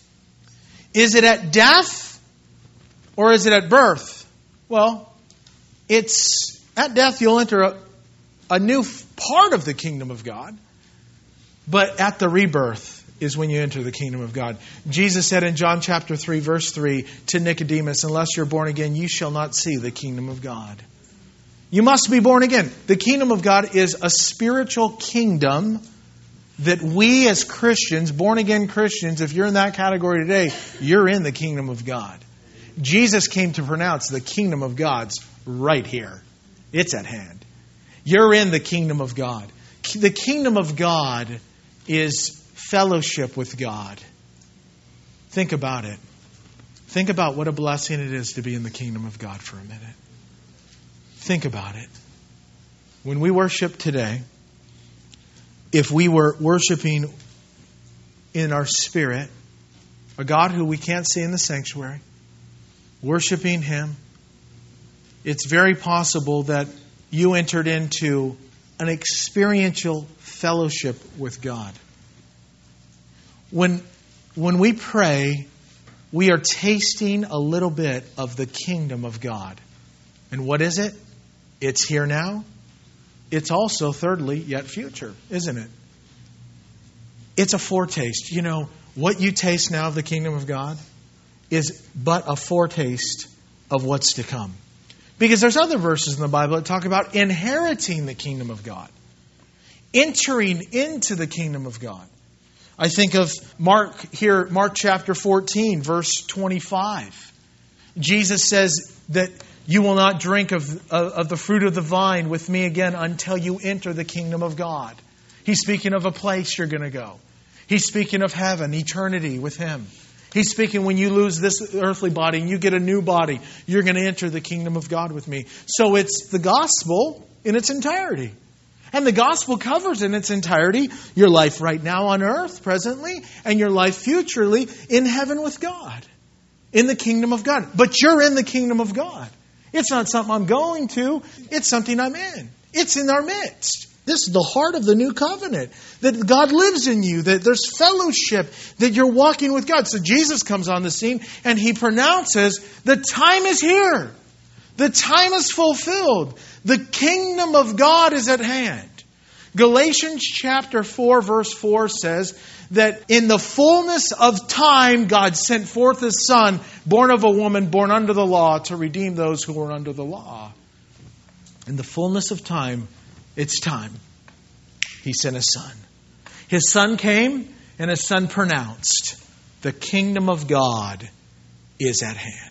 Is it at death or is it at birth? Well, it's at death you'll enter a, a new part of the kingdom of God. But at the rebirth is when you enter the kingdom of God. Jesus said in John chapter three, verse three to Nicodemus, unless you're born again, you shall not see the kingdom of God. You must be born again. The kingdom of God is a spiritual kingdom that we as Christians, born again Christians, if you're in that category today, you're in the kingdom of God. Jesus came to pronounce the kingdom of God's right here. It's at hand. You're in the kingdom of God. The kingdom of God is fellowship with God. Think about it. Think about what a blessing it is to be in the kingdom of God for a minute. Think about it. When we worship today, if we were worshiping in our spirit, a God who we can't see in the sanctuary, worshiping Him, it's very possible that you entered into an experiential fellowship with God. When, when we pray, we are tasting a little bit of the kingdom of God. And what is it? It's here now. It's also, thirdly, yet future, isn't it? It's a foretaste. You know, what you taste now of the kingdom of God is but a foretaste of what's to come. Because there's other verses in the Bible that talk about inheriting the kingdom of God. Entering into the kingdom of God. I think of Mark here, Mark chapter fourteen, verse twenty-five. Jesus says that you will not drink of, of, of the fruit of the vine with me again until you enter the kingdom of God. He's speaking of a place you're going to go. He's speaking of heaven, eternity with Him. He's speaking when you lose this earthly body and you get a new body, you're going to enter the kingdom of God with me. So it's the gospel in its entirety. And the gospel covers in its entirety your life right now on earth, presently, and your life futurely in heaven with God. In the kingdom of God. But you're in the kingdom of God. It's not something I'm going to. It's something I'm in. It's in our midst. This is the heart of the new covenant. That God lives in you. That there's fellowship. That you're walking with God. So Jesus comes on the scene and He pronounces, the time is here. The time is fulfilled. The kingdom of God is at hand. Galatians chapter four verse four says that in the fullness of time God sent forth His Son, born of a woman, born under the law, to redeem those who were under the law. In the fullness of time, it's time. He sent His Son. His Son came and His Son pronounced, the kingdom of God is at hand.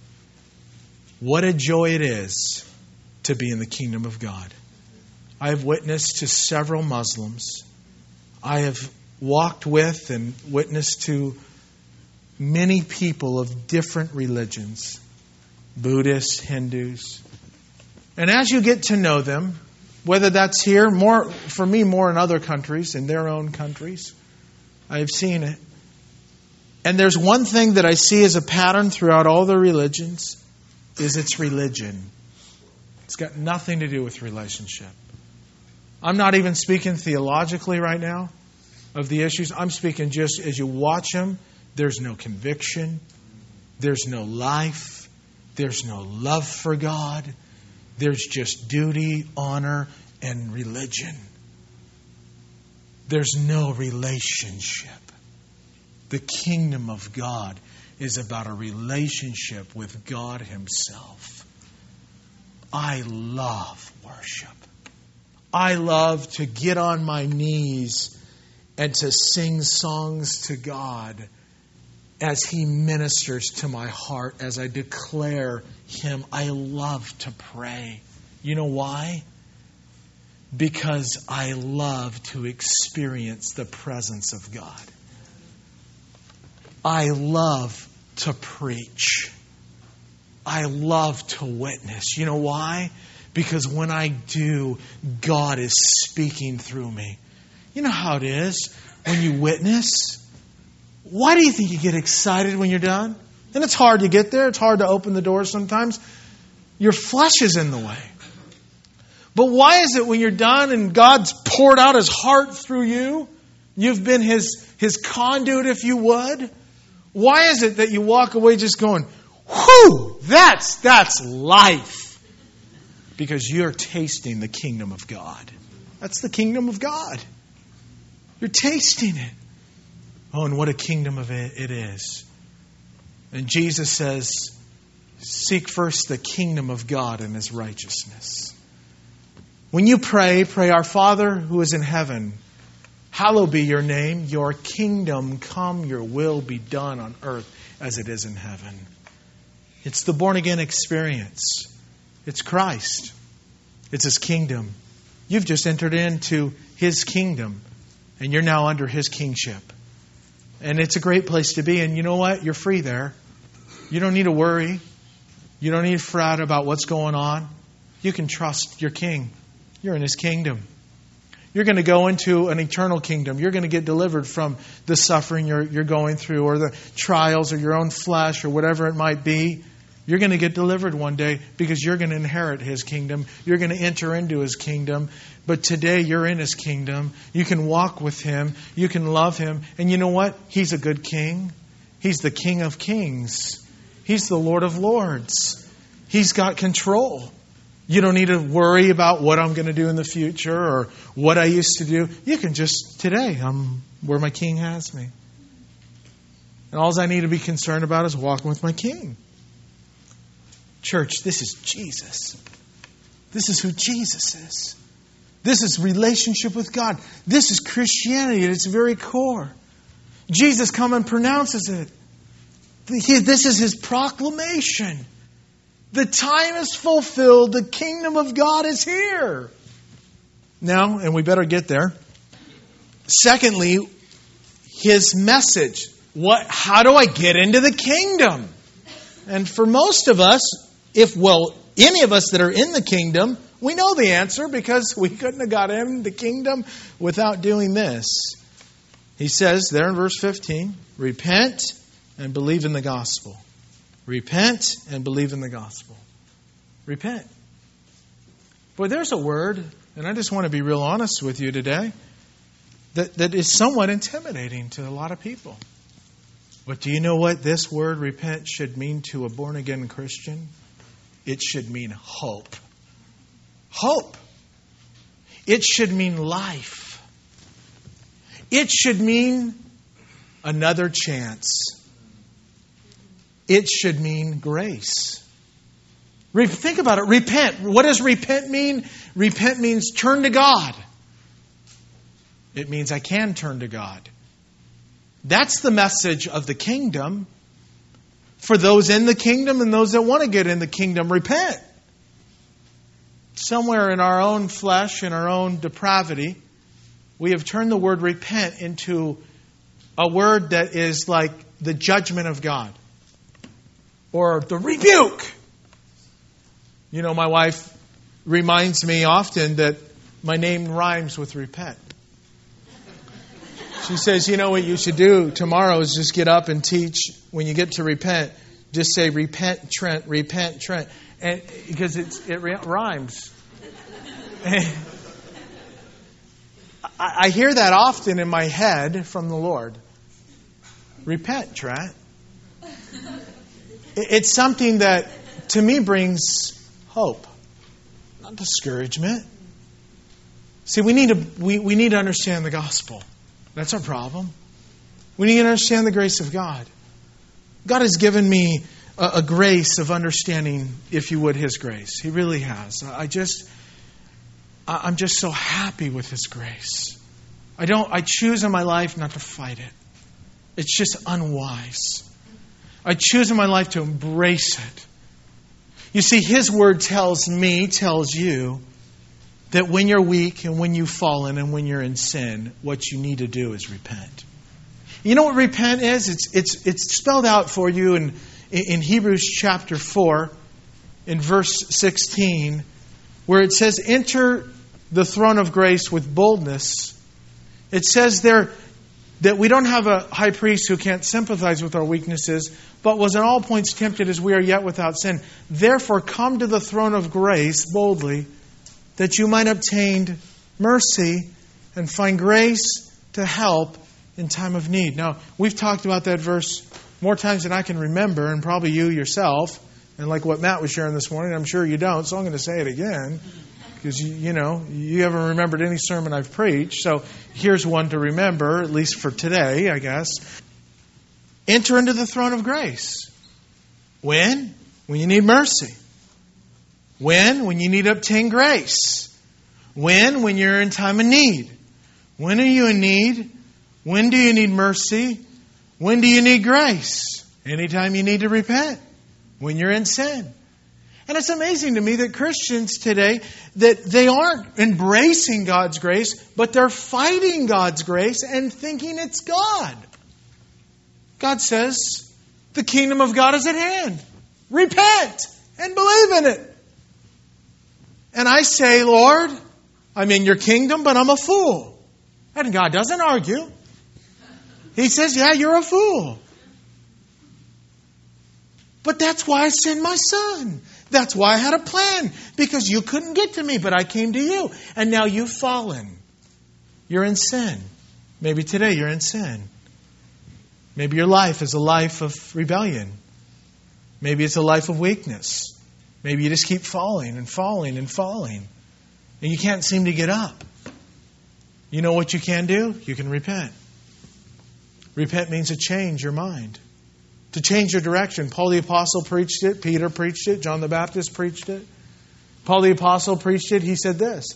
What a joy it is to be in the kingdom of God. I have witnessed to several Muslims. I have walked with and witnessed to many people of different religions, Buddhists, Hindus. And as you get to know them, whether that's here, more for me, more in other countries, in their own countries, I have seen it. And there's one thing that I see as a pattern throughout all the religions, is its religion. It's got nothing to do with relationship. I'm not even speaking theologically right now of the issues. I'm speaking just as you watch them, there's no conviction. There's no life. There's no love for God. There's just duty, honor, and religion. There's no relationship. The kingdom of God is about a relationship with God Himself. I love worship. I love to get on my knees and to sing songs to God as He ministers to my heart, as I declare Him. I love to pray. You know why? Because I love to experience the presence of God. I love to preach. I love to witness. You know why? Because when I do, God is speaking through me. You know how it is when you witness? Why do you think you get excited when you're done? And it's hard to get there. It's hard to open the door sometimes. Your flesh is in the way. But why is it when you're done and God's poured out His heart through you, you've been His, His conduit, if you would, why is it that you walk away just going, whew, that's, that's life? Because you're tasting the kingdom of God. That's the kingdom of God. You're tasting it. Oh, and what a kingdom of it, it is. And Jesus says, seek first the kingdom of God and His righteousness. When you pray, pray, our Father who is in heaven, hallowed be your name, your kingdom come, your will be done on earth as it is in heaven. It's the born-again experience. It's Christ. It's His kingdom. You've just entered into His kingdom, and you're now under His kingship. And it's a great place to be. And you know what? You're free there. You don't need to worry. You don't need to fret about what's going on. You can trust your King. You're in His kingdom. You're going to go into an eternal kingdom. You're going to get delivered from the suffering you're, you're going through, or the trials, or your own flesh, or whatever it might be. You're going to get delivered one day because you're going to inherit His kingdom. You're going to enter into His kingdom. But today you're in His kingdom. You can walk with Him. You can love Him. And you know what? He's a good king. He's the King of kings. He's the Lord of lords. He's got control. You don't need to worry about what I'm going to do in the future or what I used to do. You can just, today, I'm where my King has me. And all I need to be concerned about is walking with my King. Church, this is Jesus. This is who Jesus is. This is relationship with God. This is Christianity at its very core. Jesus comes and pronounces it. This is His proclamation. The time is fulfilled. The kingdom of God is here. Now, and we better get there. Secondly, His message. What? How do I get into the kingdom? And for most of us, if, well, any of us that are in the kingdom, we know the answer because we couldn't have got in the kingdom without doing this. He says there in verse fifteen, repent and believe in the gospel. Repent and believe in the gospel. Repent. Boy, there's a word, and I just want to be real honest with you today, that, that is somewhat intimidating to a lot of people. But do you know what this word, repent, should mean to a born-again Christian? It should mean hope. Hope. It should mean life. It should mean another chance. It should mean grace. Re- think about it. Repent. What does repent mean? Repent means turn to God. It means I can turn to God. That's the message of the kingdom. For those in the kingdom and those that want to get in the kingdom, repent. Somewhere in our own flesh, in our own depravity, we have turned the word repent into a word that is like the judgment of God. Or the rebuke. You know, my wife reminds me often that my name rhymes with repent. She says, you know what you should do tomorrow is just get up and teach. When you get to repent, just say, repent, Trent, repent, Trent. And because it's, it rhymes. I, I hear that often in my head from the Lord. Repent, Trent. It's something that, to me, brings hope, not discouragement. See, we need to we, we need to understand the gospel. That's our problem. We need to understand the grace of God. God has given me a, a grace of understanding, if you would, His grace. He really has. I just, I'm just so happy with His grace. I don't. I choose in my life not to fight it. It's just unwise. I choose in my life to embrace it. You see, His word tells me, tells you, that when you're weak and when you've fallen and when you're in sin, what you need to do is repent. You know what repent is? It's it's it's spelled out for you in, in Hebrews chapter four, in verse sixteen, where it says, enter the throne of grace with boldness. It says there that we don't have a high priest who can't sympathize with our weaknesses, but was in all points tempted as we are yet without sin. Therefore, come to the throne of grace boldly, that you might obtain mercy and find grace to help in time of need. Now, we've talked about that verse more times than I can remember, and probably you yourself. And like what Matt was sharing this morning, I'm sure you don't, so I'm going to say it again. Because, you, you know, you haven't remembered any sermon I've preached. So here's one to remember, at least for today, I guess. Enter into the throne of grace. When? When you need mercy. When? When you need to obtain grace. When? When you're in time of need. When are you in need? When do you need mercy? When do you need grace? Anytime you need to repent. When you're in sin. And it's amazing to me that Christians today, that they aren't embracing God's grace, but they're fighting God's grace and thinking it's God. God says, the kingdom of God is at hand. Repent and believe in it. And I say, Lord, I'm in your kingdom, but I'm a fool. And God doesn't argue. He says, yeah, you're a fool. But that's why I sent my son. That's why I had a plan. Because you couldn't get to me, but I came to you. And now you've fallen. You're in sin. Maybe today you're in sin. Maybe your life is a life of rebellion. Maybe it's a life of weakness. Maybe you just keep falling and falling and falling. And you can't seem to get up. You know what you can do? You can repent. Repent means to change your mind. To change your direction. Paul the Apostle preached it. Peter preached it. John the Baptist preached it. Paul the Apostle preached it. He said this.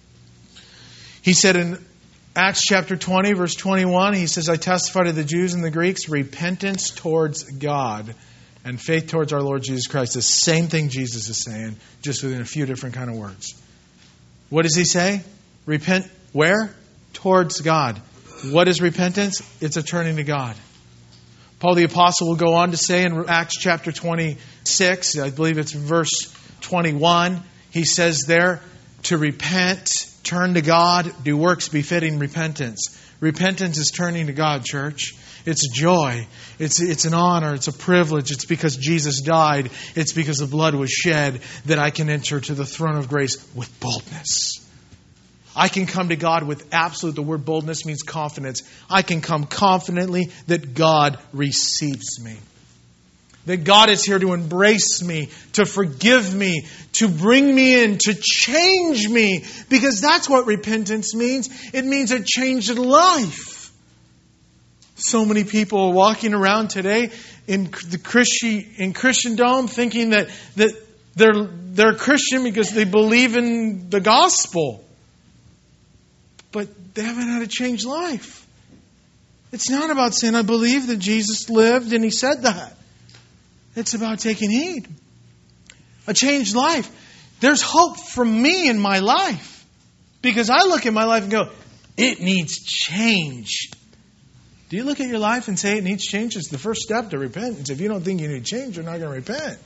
He said in Acts chapter twenty, verse twenty-one, he says, I testify to the Jews and the Greeks, repentance towards God and faith towards our Lord Jesus Christ. The same thing Jesus is saying, just within a few different kind of words. What does he say? Repent where? Towards God. What is repentance? It's a turning to God. Paul the Apostle will go on to say in Acts chapter twenty-six, I believe it's verse twenty-one, he says there, to repent, turn to God, do works befitting repentance. Repentance is turning to God, church. It's joy. It's, it's an honor. It's a privilege. It's because Jesus died. It's because the blood was shed that I can enter to the throne of grace with boldness. I can come to God with absolute, the word boldness means confidence. I can come confidently that God receives me. That God is here to embrace me, to forgive me, to bring me in, to change me. Because that's what repentance means. It means a changed life. So many people are walking around today in the Christi, in Christendom thinking that, that they're, they're Christian because they believe in the gospel. But they haven't had a changed life. It's not about saying, I believe that Jesus lived and He said that. It's about taking heed. A changed life. There's hope for me in my life. Because I look at my life and go, it needs change. Do you look at your life and say it needs change? It's the first step to repentance. If you don't think you need change, you're not going to repent.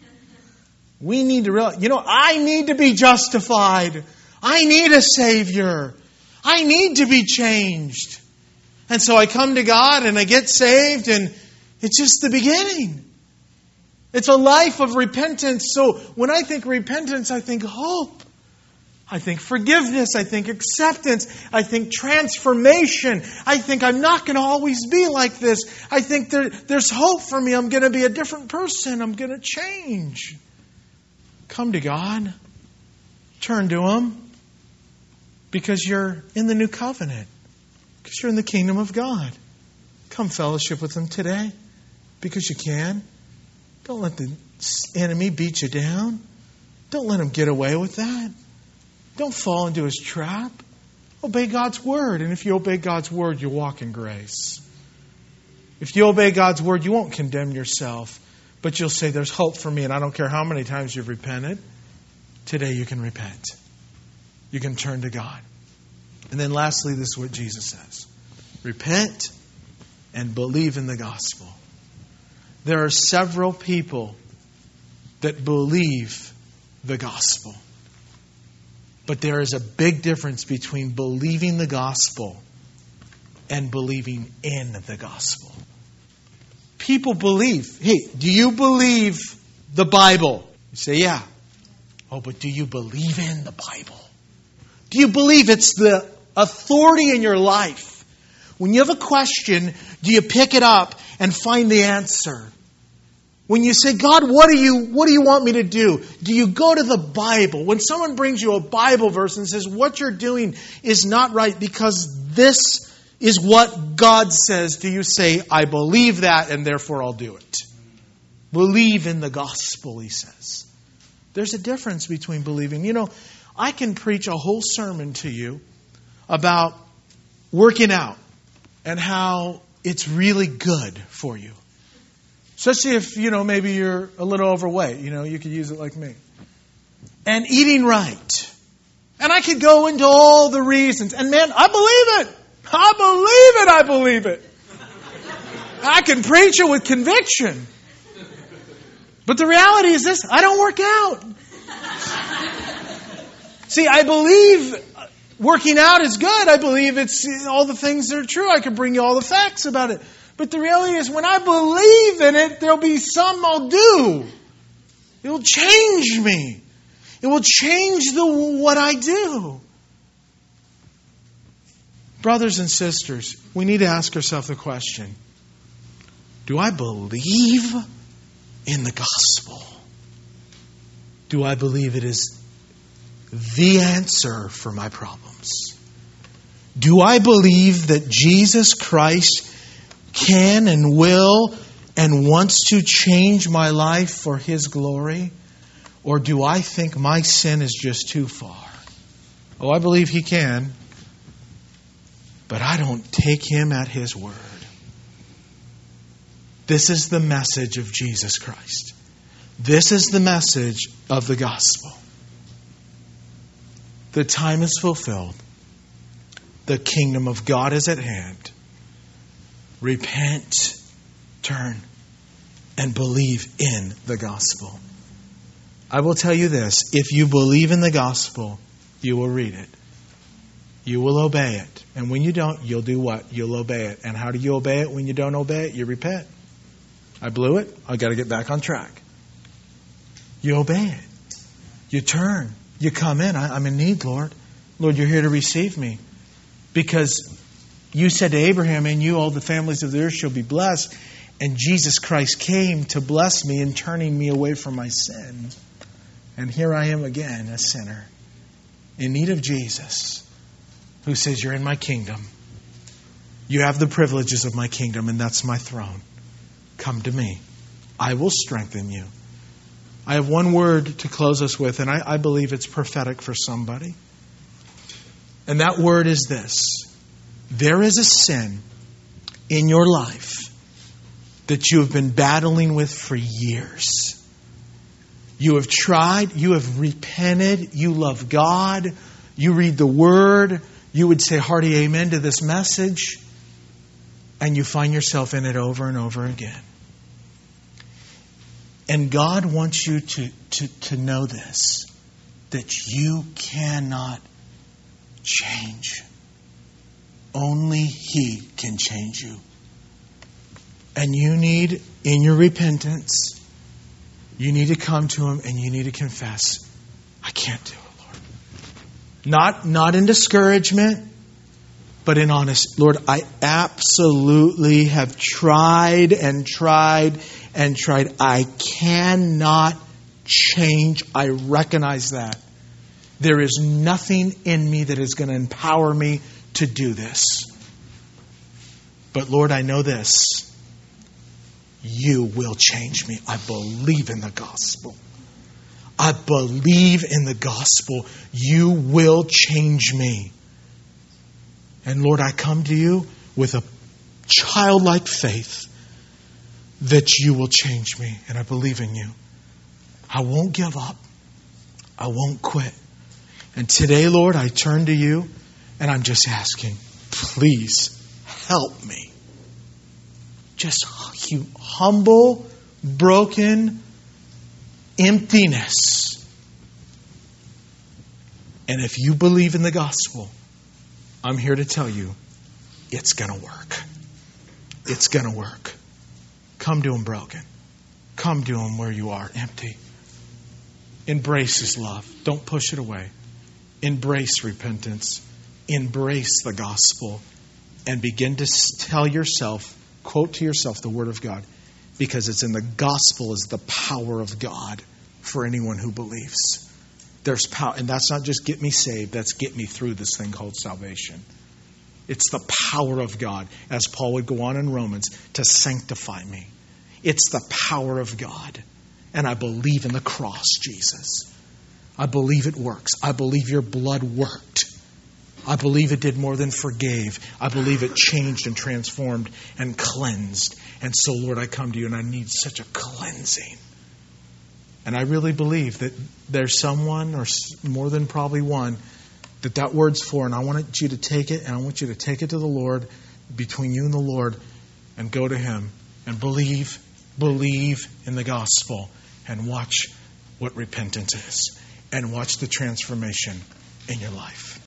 We need to realize, you know, I need to be justified. I need a Savior. I need to be changed. And so I come to God and I get saved, and it's just the beginning. It's a life of repentance. So when I think repentance, I think hope. I think forgiveness. I think acceptance. I think transformation. I think I'm not going to always be like this. I think there, there's hope for me. I'm going to be a different person. I'm going to change. Come to God. Turn to Him. Because you're in the new covenant. Because you're in the kingdom of God. Come fellowship with Him today. Because you can. Don't let the enemy beat you down. Don't let him get away with that. Don't fall into his trap. Obey God's word. And if you obey God's word, you'll walk in grace. If you obey God's word, you won't condemn yourself. But you'll say, there's hope for me. And I don't care how many times you've repented. Today you can repent. You can turn to God. And then lastly, this is what Jesus says. Repent and believe in the gospel. There are several people that believe the gospel. But there is a big difference between believing the gospel and believing in the gospel. People believe. Hey, do you believe the Bible? You say, yeah. Oh, but do you believe in the Bible? Do you believe it's the authority in your life? When you have a question, do you pick it up and find the answer? When you say, God, what do you what do you want me to do? Do you go to the Bible? When someone brings you a Bible verse and says, what you're doing is not right because this is what God says, do you say, I believe that and therefore I'll do it? Believe in the gospel, he says. There's a difference between believing. You know, I can preach a whole sermon to you about working out and how it's really good for you. Especially if, you know, maybe you're a little overweight. You know, you could use it like me. And eating right. And I could go into all the reasons. And man, I believe it. I believe it. I believe it. I can preach it with conviction. But the reality is this. I don't work out. See, I believe working out is good. I believe it's all the things that are true. I can bring you all the facts about it. But the reality is, when I believe in it, there'll be some I'll do. It will change me. It will change the what I do. Brothers and sisters, we need to ask ourselves the question, do I believe in the gospel? Do I believe it is the answer for my problems? Do I believe that Jesus Christ can and will and wants to change my life for His glory? Or do I think my sin is just too far? Oh, I believe He can, but I don't take Him at His word. This is the message of Jesus Christ. This is the message of the gospel. The time is fulfilled. The kingdom of God is at hand. Repent, turn, and believe in the gospel. I will tell you this. If you believe in the gospel, you will read it. You will obey it. And when you don't, you'll do what? You'll obey it. And how do you obey it when you don't obey it? You repent. I blew it. I've got to get back on track. You obey it. You turn. You come in. I, I'm in need, Lord. Lord, you're here to receive me. Because you said to Abraham, in you all the families of the earth shall be blessed. And Jesus Christ came to bless me in turning me away from my sin. And here I am again, a sinner, in need of Jesus, who says, you're in my kingdom. You have the privileges of my kingdom, and that's my throne. Come to me. I will strengthen you. I have one word to close us with, and I, I believe it's prophetic for somebody. And that word is this. There is a sin in your life that you have been battling with for years. You have tried, you have repented, you love God, you read the Word, you would say hearty amen to this message, and you find yourself in it over and over again. And God wants you to, to, to know this, that you cannot change. Only He can change you. And you need, in your repentance, you need to come to Him and you need to confess, I can't do it, Lord. Not, not in discouragement, but in honest. Lord, I absolutely have tried and tried and tried. I cannot change. I recognize that. There is nothing in me that is going to empower me to do this. But Lord, I know this. You will change me. I believe in the gospel. I believe in the gospel. You will change me. And Lord, I come to you with a childlike faith that you will change me. And I believe in you. I won't give up. I won't quit. And today, Lord, I turn to you and I'm just asking, please help me. Just humble, broken emptiness. And if you believe in the gospel, I'm here to tell you, it's going to work. It's going to work. Come to Him broken. Come to Him where you are, empty. Embrace His love. Don't push it away. Embrace repentance. Embrace the gospel. And begin to tell yourself, quote to yourself the Word of God, because it's in the gospel is the power of God for anyone who believes. There's power, and that's not just get me saved, that's get me through this thing called salvation. It's the power of God, as Paul would go on in Romans, to sanctify me. It's the power of God. And I believe in the cross, Jesus. I believe it works. I believe your blood worked. I believe it did more than forgave. I believe it changed and transformed and cleansed. And so, Lord, I come to you and I need such a cleansing. And I really believe that there's someone, or more than probably one, that that word's for. And I want you to take it, and I want you to take it to the Lord, between you and the Lord, and go to Him and believe, believe in the gospel, and watch what repentance is, and watch the transformation in your life.